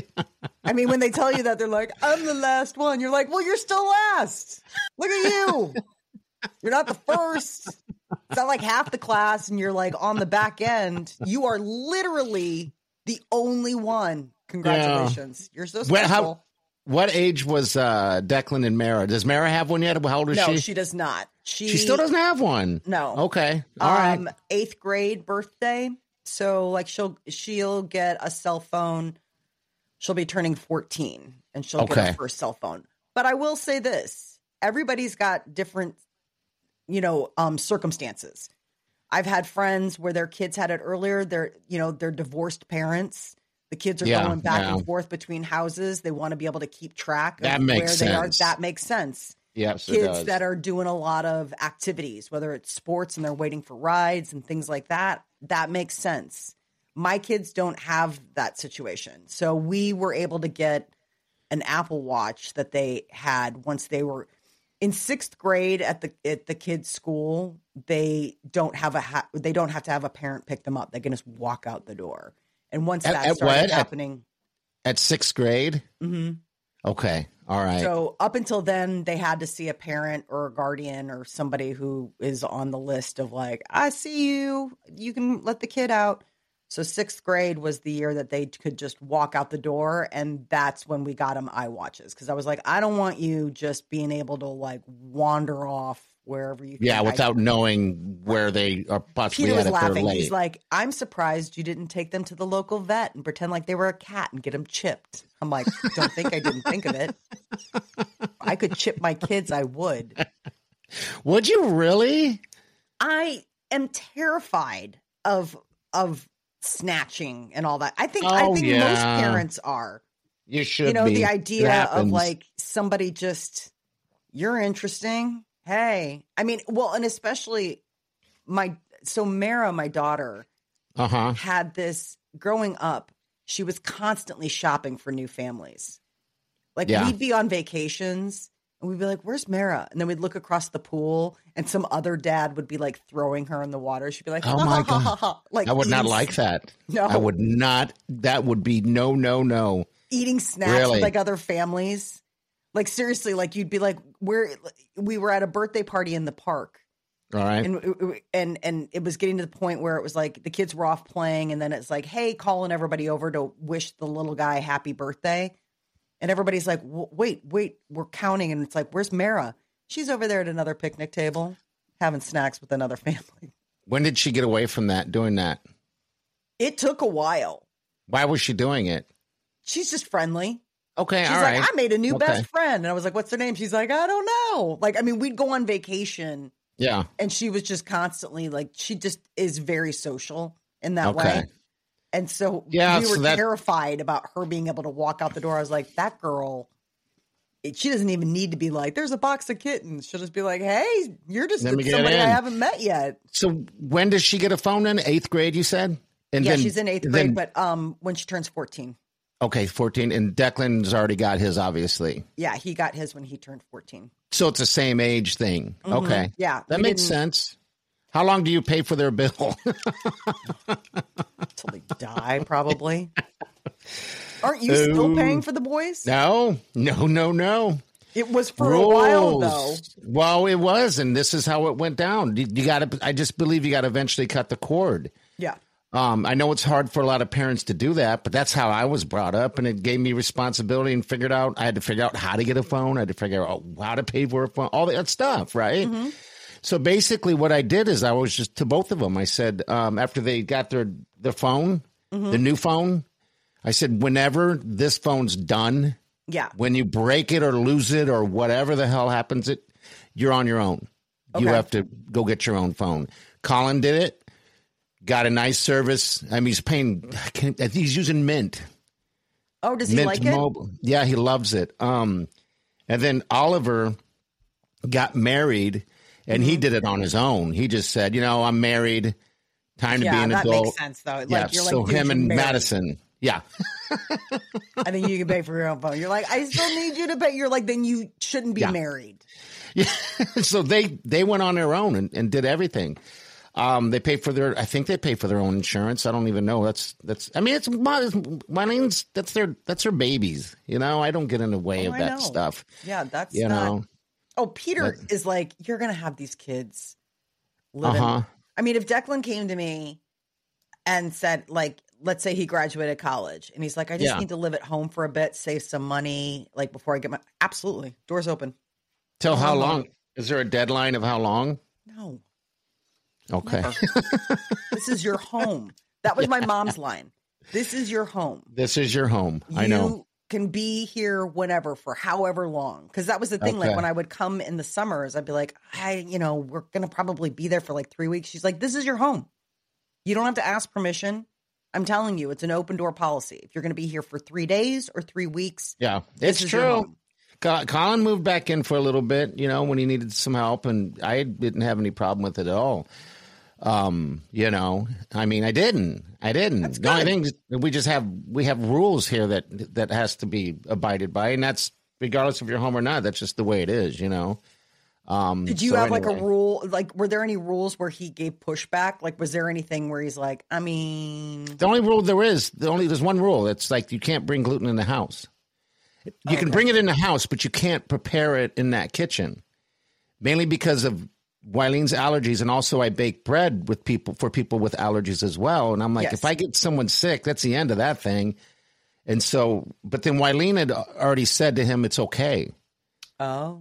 I mean, when they tell you that, they're like, I'm the last one. You're like, well, you're still last. Look at you. You're not the first. It's not like half the class and you're like on the back end. You are literally the only one. Congratulations. Yeah. You're so special. Well, how, what age was uh, Declan and Mara? Does Mara have one yet? How old is no, she? No, she does not. She, she still doesn't have one. No. Okay. All um, right. Eighth grade birthday. So like she'll she'll get a cell phone. She'll be turning fourteen and she'll okay. get her first cell phone. But I will say this. Everybody's got different, you know, um, circumstances. I've had friends where their kids had it earlier. They're, you know, they're divorced parents. The kids are yeah, going back yeah. and forth between houses. They want to be able to keep track of that makes where sense. they are. That makes sense. Yes, kids it does. that are doing a lot of activities, whether it's sports and they're waiting for rides and things like that, that makes sense. My kids don't have that situation. So we were able to get an Apple Watch that they had once they were in sixth grade at the at the kids' school. They don't have a ha- they don't have to have a parent pick them up. They can just walk out the door. And once at, that at started what? happening, at, at sixth grade. Mm-hmm. Okay. All right. So up until then, they had to see a parent or a guardian or somebody who is on the list of like, I see you. You can let the kid out. So sixth grade was the year that they could just walk out the door. And that's when we got them iWatches. Because I was like, I don't want you just being able to like wander off wherever you Yeah, think without I- knowing where they are possibly Peter was at if they're laughing. late. He's like, I'm surprised you didn't take them to the local vet and pretend like they were a cat and get them chipped. I'm like, don't think I didn't think of it. If I could chip my kids, I would. Would you really? I am terrified of of snatching and all that. I think Oh, I think yeah. most parents are. You should You know, be. the It idea of happens. like somebody just, you're interesting. Hey, I mean, well, and especially my, so Mara, my daughter, Uh-huh. had this growing up. she was constantly shopping for new families. Like Yeah. we'd be on vacations and we'd be like, where's Mara? And then we'd look across the pool and some other dad would be like throwing her in the water. She'd be like, Oh ha, my ha, ha, ha, God. ha. Like I would not eating- like that. No. I would not. That would be no, no, no. Eating snacks Really? with like other families. Like seriously, like you'd be like, we're, we were at a birthday party in the park. All right. And and and it was getting to the point where it was like the kids were off playing, and then it's like, hey, calling everybody over to wish the little guy happy birthday, and everybody's like, wait, wait, we're counting, and it's like, where's Mara? She's over there at another picnic table having snacks with another family. When did she get away from that, doing that? It took a while. Why was she doing it? She's just friendly. Okay, She's all like, right. I made a new Okay. best friend, and I was like, what's her name? She's like, I don't know. Like, I mean, we'd go on vacation. Yeah. And she was just constantly like, she just is very social in that Okay. way. And so Yeah, we so were that- terrified about her being able to walk out the door. I was like, that girl, it, she doesn't even need to be like, there's a box of kittens. She'll just be like, hey, you're just Let me get somebody I in. haven't met yet. So when does she get a phone in? Eighth grade, you said? And yeah, then- she's in eighth then- grade, but um, when she turns fourteen. Okay, fourteen. And Declan's already got his, obviously. Yeah, he got his when he turned fourteen. So it's the same age thing. Mhm. Okay. Yeah, That we makes didn't- sense. How long do you pay for their bill? Until they die, probably. Aren't you still Ooh. paying for the boys? No, no, no, no. It was for a while, though. Rules. Well, it was, and this is how it went down. You, you got to. I just believe you got to eventually cut the cord. Yeah. Um, I know it's hard for a lot of parents to do that, but that's how I was brought up, and it gave me responsibility and figured out I had to figure out how to get a phone. I had to figure out how to pay for a phone, all that stuff, right? Mm-hmm. So basically, what I did is I was just to both of them. I said um, after they got their their phone, Mhm. the new phone, I said whenever this phone's done, Yeah. when you break it or lose it or whatever the hell happens, it you're on your own. You Okay. have to go get your own phone. Colin did it. Got a nice service. I mean, he's paying. I can't- I think he's using Mint. Oh, does he Mint like it? Mobile. Yeah, he loves it. Um, and then Oliver got married, and Mm-hmm. he did it on his own. He just said, "You know, I'm married. Time to Yeah, be an that adult." makes sense, though. Like, yeah. you're like, so dude, him you're and married. Madison. Yeah. I think you can pay for your own phone. You're like, I still need you to pay. You're like, then you shouldn't be Yeah. married. Yeah. So they they went on their own and, and did everything. Um, they pay for their. I think they pay for their own insurance. I don't even know. That's that's. I mean, it's Marlene's. That's their. That's their babies. You know. I don't get in the way Oh, of I that know. stuff. Yeah, that's You not. know. Oh, Peter That- is like, you're gonna have these kids living. Uh-huh. I mean, if Declan came to me and said, like, let's say he graduated college, and he's like, I just Yeah. need to live at home for a bit, save some money, like before I get my absolutely doors open. Till how Oh. long? Is there a deadline of how long? No, Okay. this is your home. That was my mom's line. This is your home. This is your home. I know. You can be here whenever for however long. Because that was the thing. Like Okay. when I would come in the summers, I'd be like, I, you know, we're going to probably be there for like three weeks. She's like, this is your home. You don't have to ask permission. I'm telling you, it's an open door policy. If you're going to be here for three days or three weeks, Yeah, this it's is your true. home. Co- Colin moved back in for a little bit, you know, when he needed some help, and I didn't have any problem with it at all. Um, you know, I mean, I didn't, I didn't. The only thing is we just have we have rules here that that has to be abided by, and that's regardless if you're home or not. That's just the way it is, you know. Um, Did you so have like anyway. a rule? Like, were there any rules where he gave pushback? Like, was there anything where he's like, I mean, The only rule there is, the only there's one rule. It's like you can't bring gluten in the house. You can bring it in the house, but you can't prepare it in that kitchen. Mainly because of Wylene's allergies, and also I bake bread with people for people with allergies as well. And I'm like, Yes. if I get someone sick, that's the end of that thing. And so, but then Wylene had already said to him, it's okay. oh,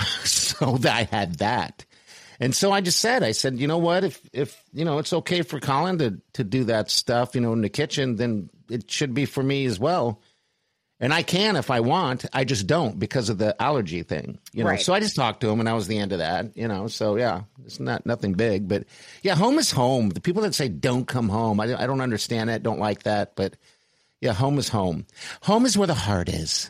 So I had that. And so I just said, I said, you know what, if, if, you know, it's okay for Colin to, to do that stuff, you know, in the kitchen, then it should be for me as well. And I can, if I want, I just don't because of the allergy thing, you know? Right. So I just talked to him and that was the end of that, you know? So yeah, it's not nothing big, but yeah, home is home. The people that say, don't come home, I, I don't understand it. Don't like that, but yeah, home is home. Home is where the heart is.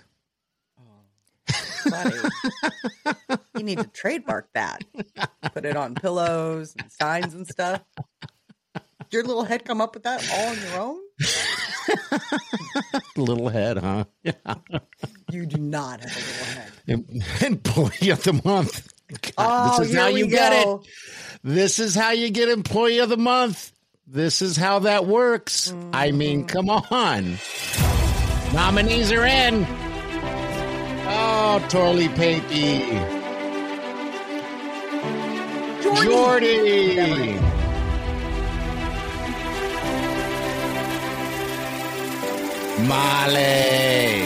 buddy. You need to trademark that. Put it on pillows and signs and stuff. Did your little head come up with that all on your own? Little head, huh? Yeah. You do not have a little head. Employee of the month. God, oh, this is here how we you go. get it. This is how you get employee of the month. This is how that works. Mm-hmm. I mean, come on. Nominees are in. Oh, Torley Papey. Jordy. Jordy. Molly.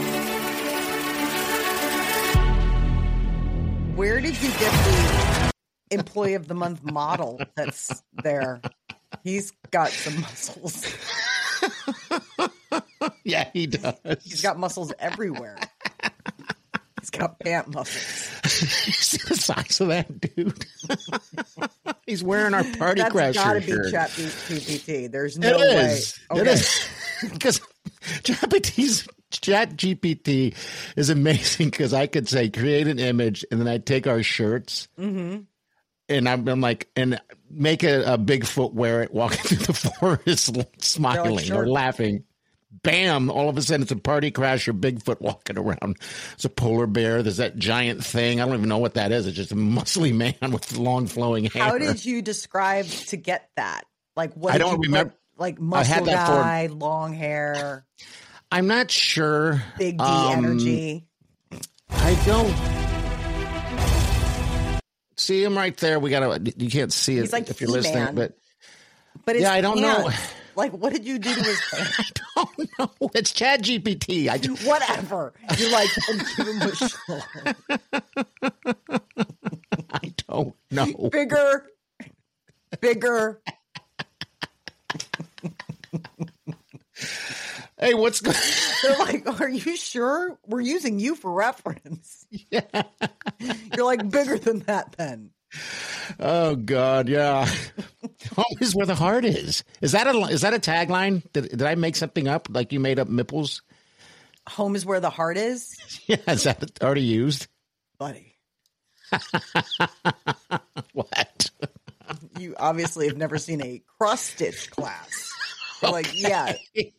Where did you get the employee of the month model that's there? He's got some muscles. Yeah, he does. He's got muscles everywhere. He's got pant muscles. You see the size of that dude? He's wearing our Party That's Crasher gotta shirt. be Chat G P T. There's no it way. Is. Okay. It is. Because Chat G P T is amazing because I could say create an image and then I take our shirts mm-hmm. and I'm, I'm like and make a, a Bigfoot wear it walking through the forest smiling like, sure. or laughing. Bam! All of a sudden, it's a Party Crasher Bigfoot walking around. It's a polar bear. There's that giant thing. I don't even know what that is. It's just a muscly man with long flowing hair. How did you describe to get that? Like what? I did don't you remember. Put? Like muscle guy, for, long hair. I'm not sure. Big D um, energy. I don't see him right there. We gotta. You can't see it He's like if you're listening, man. but but yeah, I don't pants, know. Like, what did you do to his pants? I don't know. It's Chat G P T. I just... Whatever. You're like, give him a show. I don't know. Bigger, bigger. Hey, what's going? They're like, are you sure? We're using you for reference. Yeah. You're like bigger than that, then. Oh God, yeah. Home is where the heart is. Is that a is that a tagline? Did, did I make something up? Like you made up Mipples? Home is where the heart is. Yeah, is that already used, buddy? What? You obviously have never seen a cross stitch class. Okay. Like, yeah.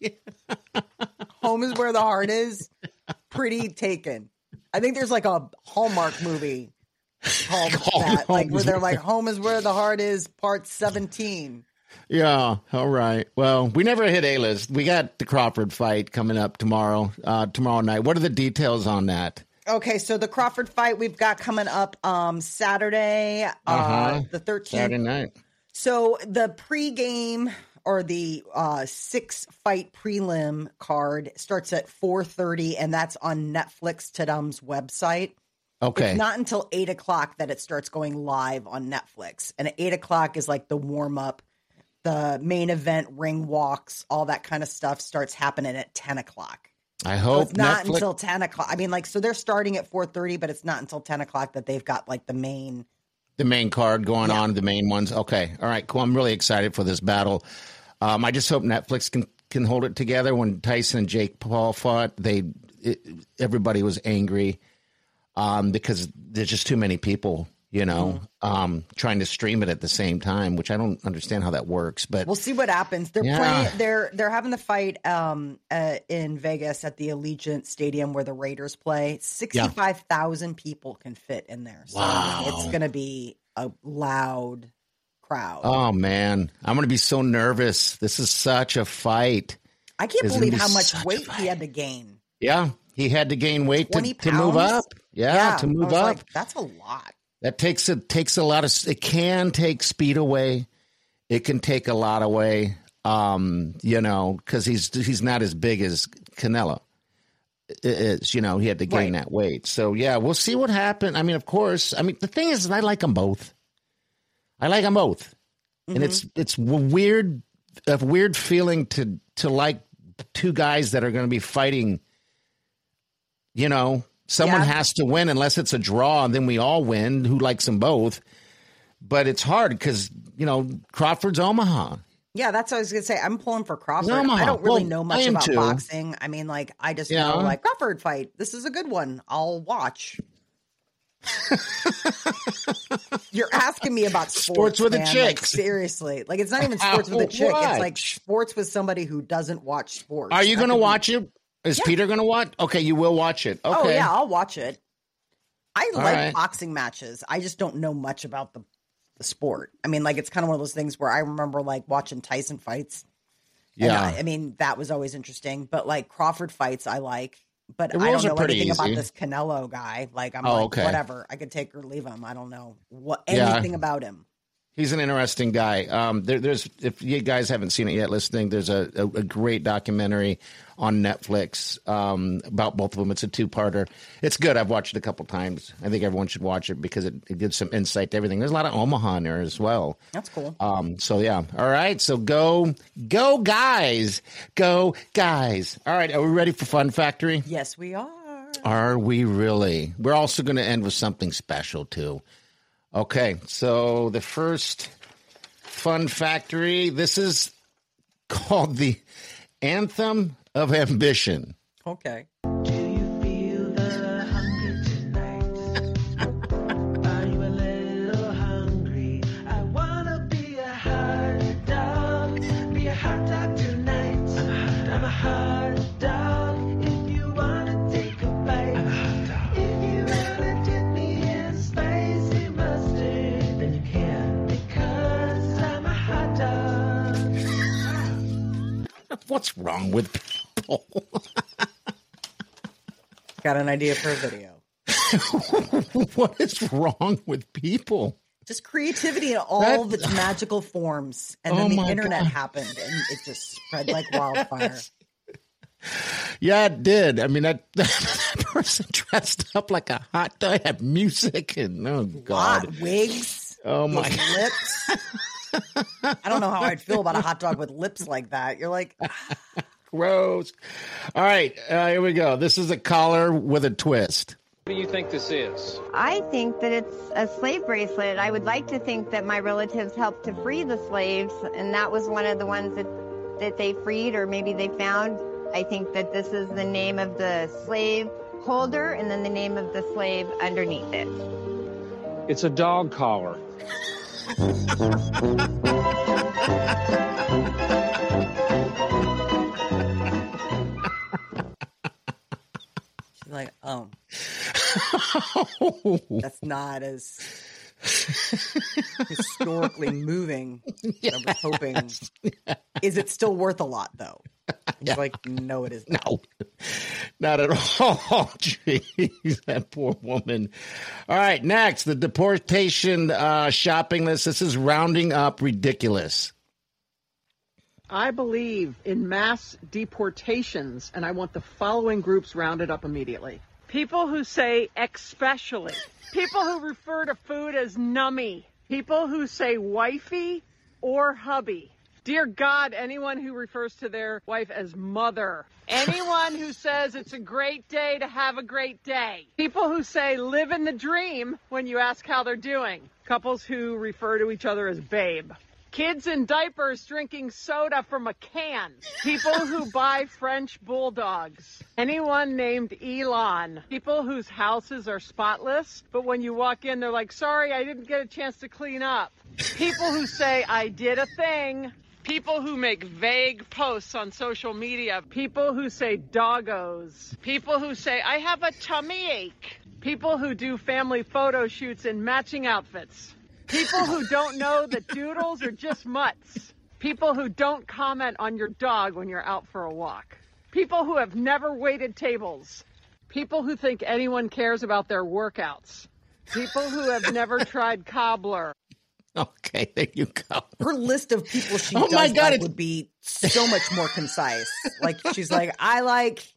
Home is where the heart is. Pretty taken. I think there's like a Hallmark movie called Home, that, like where they're like, "Home is where the heart is," part seventeen. Yeah. All right. Well, we never hit A-list. We got the Crawford fight coming up tomorrow. Uh, tomorrow night. What are the details on that? Okay, so the Crawford fight we've got coming up um, Saturday, uh, uh-huh. the thirteenth. Saturday night. So the pregame or the uh, six fight prelim card starts at four thirty, and that's on Netflix Tadum's website. Okay. It's not until eight o'clock that it starts going live on Netflix. And at eight o'clock is like the warm up, the main event, ring walks, all that kind of stuff starts happening at ten o'clock. I hope so it's not Netflix- until ten o'clock. I mean, like, so they're starting at four thirty, but it's not until ten o'clock that they've got like the main. The main card going yeah. on, the main ones. Okay. All right, cool. I'm really excited for this battle. Um, I just hope Netflix can, can hold it together. When Tyson and Jake Paul fought, they it, everybody was angry. Um, because there's just too many people, you know, mm. um, trying to stream it at the same time, which I don't understand how that works. But we'll see what happens. They're yeah. playing. They're they're having the fight um, uh, in Vegas at the Allegiant Stadium where the Raiders play. Sixty-five thousand yeah. people can fit in there. So wow. it's going to be a loud crowd. Oh man, I'm going to be so nervous. This is such a fight. I can't It's believe be how much weight he had to gain. Yeah, he had to gain weight to, to move up. Yeah, yeah to move up. Like, that's a lot. That takes it takes a lot of. It can take speed away. It can take a lot away. Um, you know, because he's he's not as big as Canelo is. You know, he had to gain right. that weight. So yeah, we'll see what happens. I mean, of course. I mean, the thing is, I like them both. I like them both, mm-hmm. and it's it's weird, a weird feeling to to like two guys that are going to be fighting. You know. Someone yeah. has to win unless it's a draw, and then we all win. Who likes them both? But it's hard because, you know, Crawford's Omaha. Yeah, that's what I was going to say. I'm pulling for Crawford. Omaha. I don't really well, know much about too. boxing. I mean, like, I just yeah. know, like, Crawford fight. This is a good one. I'll watch. You're asking me about sports, Sports with a man. chick. Like, seriously. Like, it's not even sports with a chick. What? It's like sports with somebody who doesn't watch sports. Are you That going to could be- watch it? Is Yeah. Peter going to watch? Okay, you will watch it. Okay. Oh, yeah, I'll watch it. I All like right. boxing matches. I just don't know much about the, the sport. I mean, like, it's kind of one of those things where I remember, like, watching Tyson fights. And, Yeah. uh, I mean, that was always interesting. But, like, Crawford fights, I like. But The I rules don't are know pretty anything about easy. this Canelo guy. Like, I'm Oh, like, okay. whatever. I could take or leave him. I don't know what Yeah. anything about him. He's an interesting guy. Um, there, there's, if you guys haven't seen it yet, listening, there's a, a, a great documentary on Netflix um, about both of them. It's a two-parter. It's good. I've watched it a couple times. I think everyone should watch it because it, it gives some insight to everything. There's a lot of Omaha in there as well. That's cool. Um, so yeah. All right. So go, go guys, go guys. All right. Are we ready for Fun Factory? Yes, we are. Are we really? We're also going to end with something special too. Okay, so the first Fun Factory, this is called the Anthem of Ambition. Okay. What's wrong with people? Got an idea for a video. What is wrong with people? Just creativity in all That- of its magical forms. And Oh then the my internet God. happened and it just spread like wildfire. Yeah, it did. I mean, that, that person dressed up like a hot dog, had music, and oh God, Hot wigs. Oh my those lips. I don't know how I'd feel about a hot dog with lips like that. You're like, gross. All right, uh, here we go. This is a collar with a twist. What do you think this is? I think that it's a slave bracelet. I would like to think that my relatives helped to free the slaves, and that was one of the ones that, that they freed or maybe they found. I think that this is the name of the slave holder and then the name of the slave underneath it. It's a dog collar. she's like, oh, that's not as historically moving as I was hoping. Is it still worth a lot, though? He's Yeah. like, no, it is not. No, not at all. Jeez, that poor woman. All right, next, the deportation uh, shopping list. This is rounding up ridiculous. I believe in mass deportations, and I want the following groups rounded up immediately. People who say especially. People who refer to food as nummy. People who say wifey or hubby. Dear God, anyone who refers to their wife as mother. Anyone who says it's a great day to have a great day. People who say live in the dream when you ask how they're doing. Couples who refer to each other as babe. Kids in diapers drinking soda from a can. People who buy French bulldogs. Anyone named Elon. People whose houses are spotless, but when you walk in, they're like, sorry, I didn't get a chance to clean up. People who say, I did a thing. People who make vague posts on social media. People who say doggos. People who say, I have a tummy ache. People who do family photo shoots in matching outfits. People who don't know that doodles are just mutts. People who don't comment on your dog when you're out for a walk. People who have never waited tables. People who think anyone cares about their workouts. People who have never tried cobbler. Okay, there you go. Her list of people she Oh does my God, like it's- would be so much more concise. Like, she's like, I like...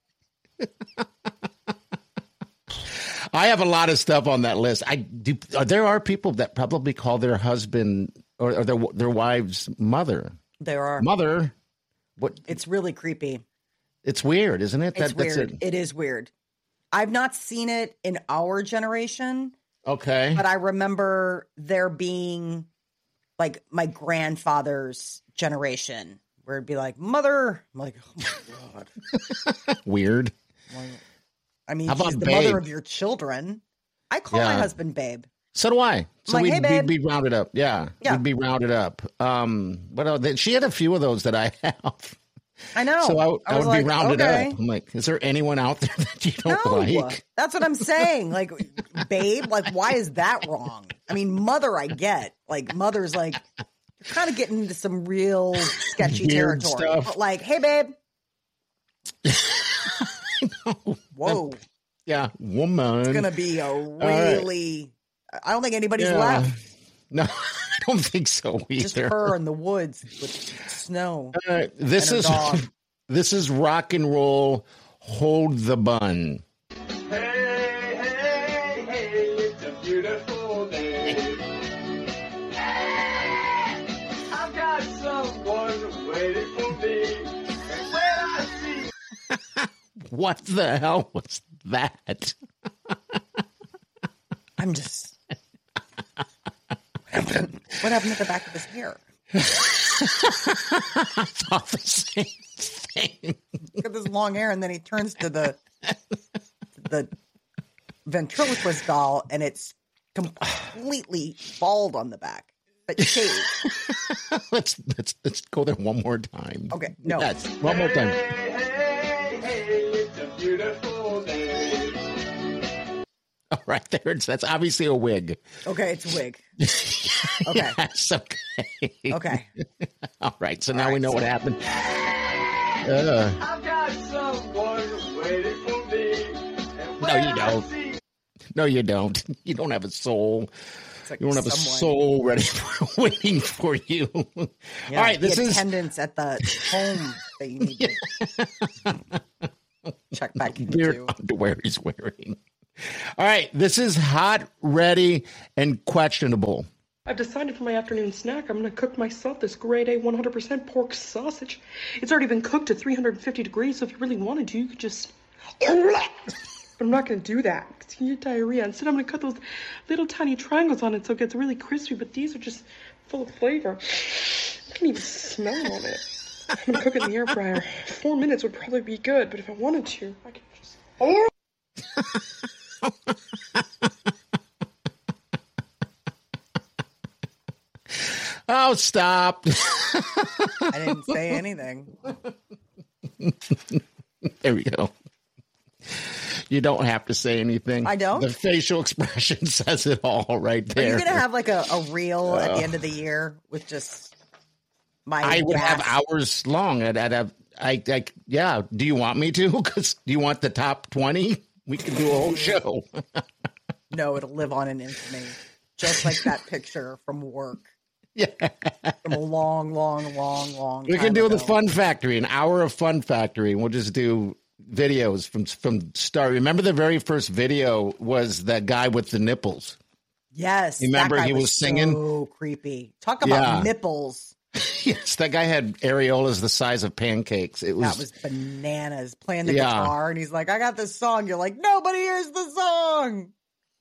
I have a lot of stuff on that list. I do. There are people that probably call their husband or, or their their wife's mother. There are. Mother. What? It's really creepy. It's weird, isn't it? It's That- that's weird. it. It is weird. I've not seen it in our generation, Okay. but I remember there being like my grandfather's generation where it'd be like, mother. I'm like, oh my God. Weird. I mean, How she's about the babe? mother of your children. I call Yeah. my husband babe. So do I. So like, we'd, "Hey, babe." we'd be rounded up. Yeah. Yeah. We'd be rounded up. Um, but uh, she had a few of those that I have. I know. So I, I, I was would like, be rounded okay. up. I'm like, is there anyone out there that you don't No, like? that's what I'm saying. Like, babe, like, why is that wrong? I mean, mother, I get. Like, mother's like, you're kind of getting into some real sketchy Weird territory. stuff. But like, hey, babe. Whoa. Yeah, woman. It's going to be a right. really, I don't think anybody's Yeah. left. No, I don't think so either. Just her in the woods with snow. All right, this and her is dog. this is rock and roll. Hold the bun. Hey, hey, hey, it's a beautiful day. I've got someone waiting for me. And when I see What the hell was that? I'm just. What happened, what happened to the back of his hair? I thought the same thing. Look at this long hair, and then he turns to the the ventriloquist doll, and it's completely bald on the back, but shaved. let's let's let's go there one more time. Okay, no, Yes, one more time. hey, hey, hey, it's a beautiful day. All right, there it's that's obviously a wig. Okay, it's a wig. Okay. Yes, okay. Okay. All right, so now All we right, know so- what happened. Uh, I've got someone waiting for me. And no, when you I don't. see No, you don't. You don't have a soul. like You don't have a someone- soul ready for waiting for you. Yeah, All right, this the is attendance at the home that you need to check back weird into. underwear he's wearing. All right, this is hot, ready, and questionable. I've decided for my afternoon snack, I'm going to cook myself this grade A one hundred percent pork sausage. It's already been cooked at three hundred fifty degrees, so if you really wanted to, you could just... But I'm not going to do that, because you get diarrhea. Instead, I'm going to cut those little tiny triangles on it so it gets really crispy, but these are just full of flavor. I can even smell it on it. I'm going to cook it in the air fryer. Four minutes would probably be good, but if I wanted to, I could just... Oh, stop. I didn't say anything. There we go. You don't have to say anything. I don't? The facial expression says it all right Are there. you going to have like a, a reel at the end of the year with just my I would gas? have hours long. I'd, I'd have, I, I, yeah. Do you want me to? Because do you want the top twenty? We can do a whole show. No, it'll live on in infamy. Just like that picture from work. Yeah. From a long, long, long, long We time can do ago. the Fun Factory, an hour of Fun Factory, and we'll just do videos from from start. Remember the very first video was that guy with the nipples. Yes. Remember that guy he was singing? So creepy. Talk about Yeah. nipples. Yes, that guy had areolas the size of pancakes. It was, That was bananas. Playing the Yeah. guitar, and he's like, I got this song. You're like, nobody hears the song.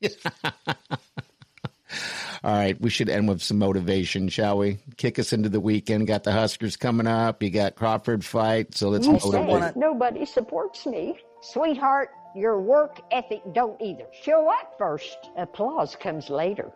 All right, we should end with some motivation, shall we? Kick us into the weekend. Got the Huskers coming up. You got Crawford fight, so let's You motivate. say nobody supports me. Sweetheart, your work ethic don't either. Show up first. Applause comes later.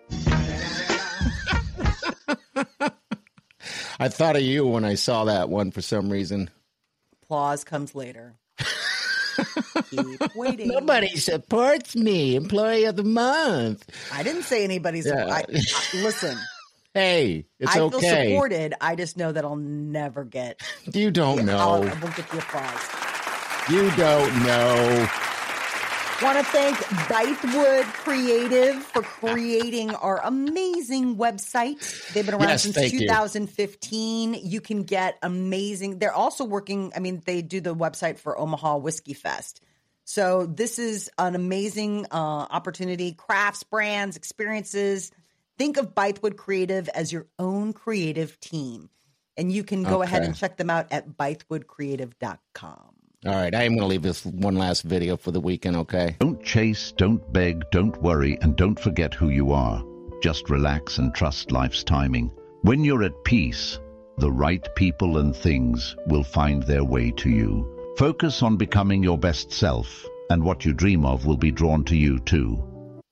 I thought of you when I saw that one for some reason. Applause comes later. Keep waiting. Nobody supports me. Employee of the month. I didn't say anybody's. Yeah. I, I, listen, Hey, it's I okay. feel supported. I just know that I'll never get. You don't know. I'll, I won't get the applause. You don't know. Want to thank Bythewood Creative for creating our amazing website. They've been around Yes, since thank you. two thousand fifteen. You can get amazing. They're also working. I mean, they do the website for Omaha Whiskey Fest. So this is an amazing uh, opportunity. Crafts, brands, experiences. Think of Bythewood Creative as your own creative team. And you can go ahead Okay. and check them out at bythewood creative dot com. All right, I am going to leave this one last video for the weekend, okay? Don't chase, don't beg, don't worry, and don't forget who you are. Just relax and trust life's timing. When you're at peace, the right people and things will find their way to you. Focus on becoming your best self, and what you dream of will be drawn to you too.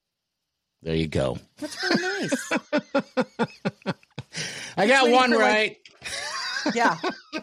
There you go. That's really nice. I got one for, right. Like, yeah.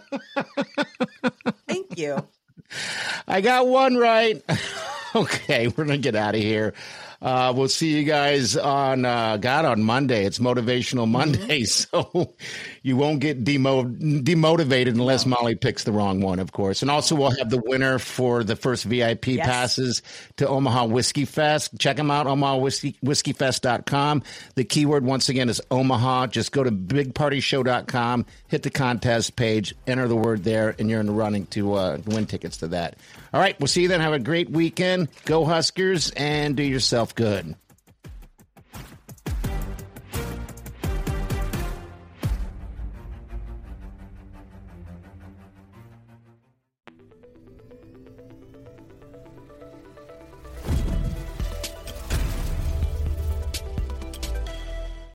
Thank you. I got one right. Okay, we're going to get out of here. Uh, we'll see you guys on, uh, God, on Monday. It's Motivational Monday, mm-hmm. so you won't get demo- demotivated unless no. Molly picks the wrong one, of course. And also we'll have the winner for the first V I P yes. passes to Omaha Whiskey Fest. Check them out, omaha whiskey fest dot com. The keyword, once again, is Omaha. Just go to big party show dot com, hit the contest page, enter the word there, and you're in the running to uh, win tickets to that. All right, we'll see you then. Have a great weekend. Go Huskers, and do yourself good.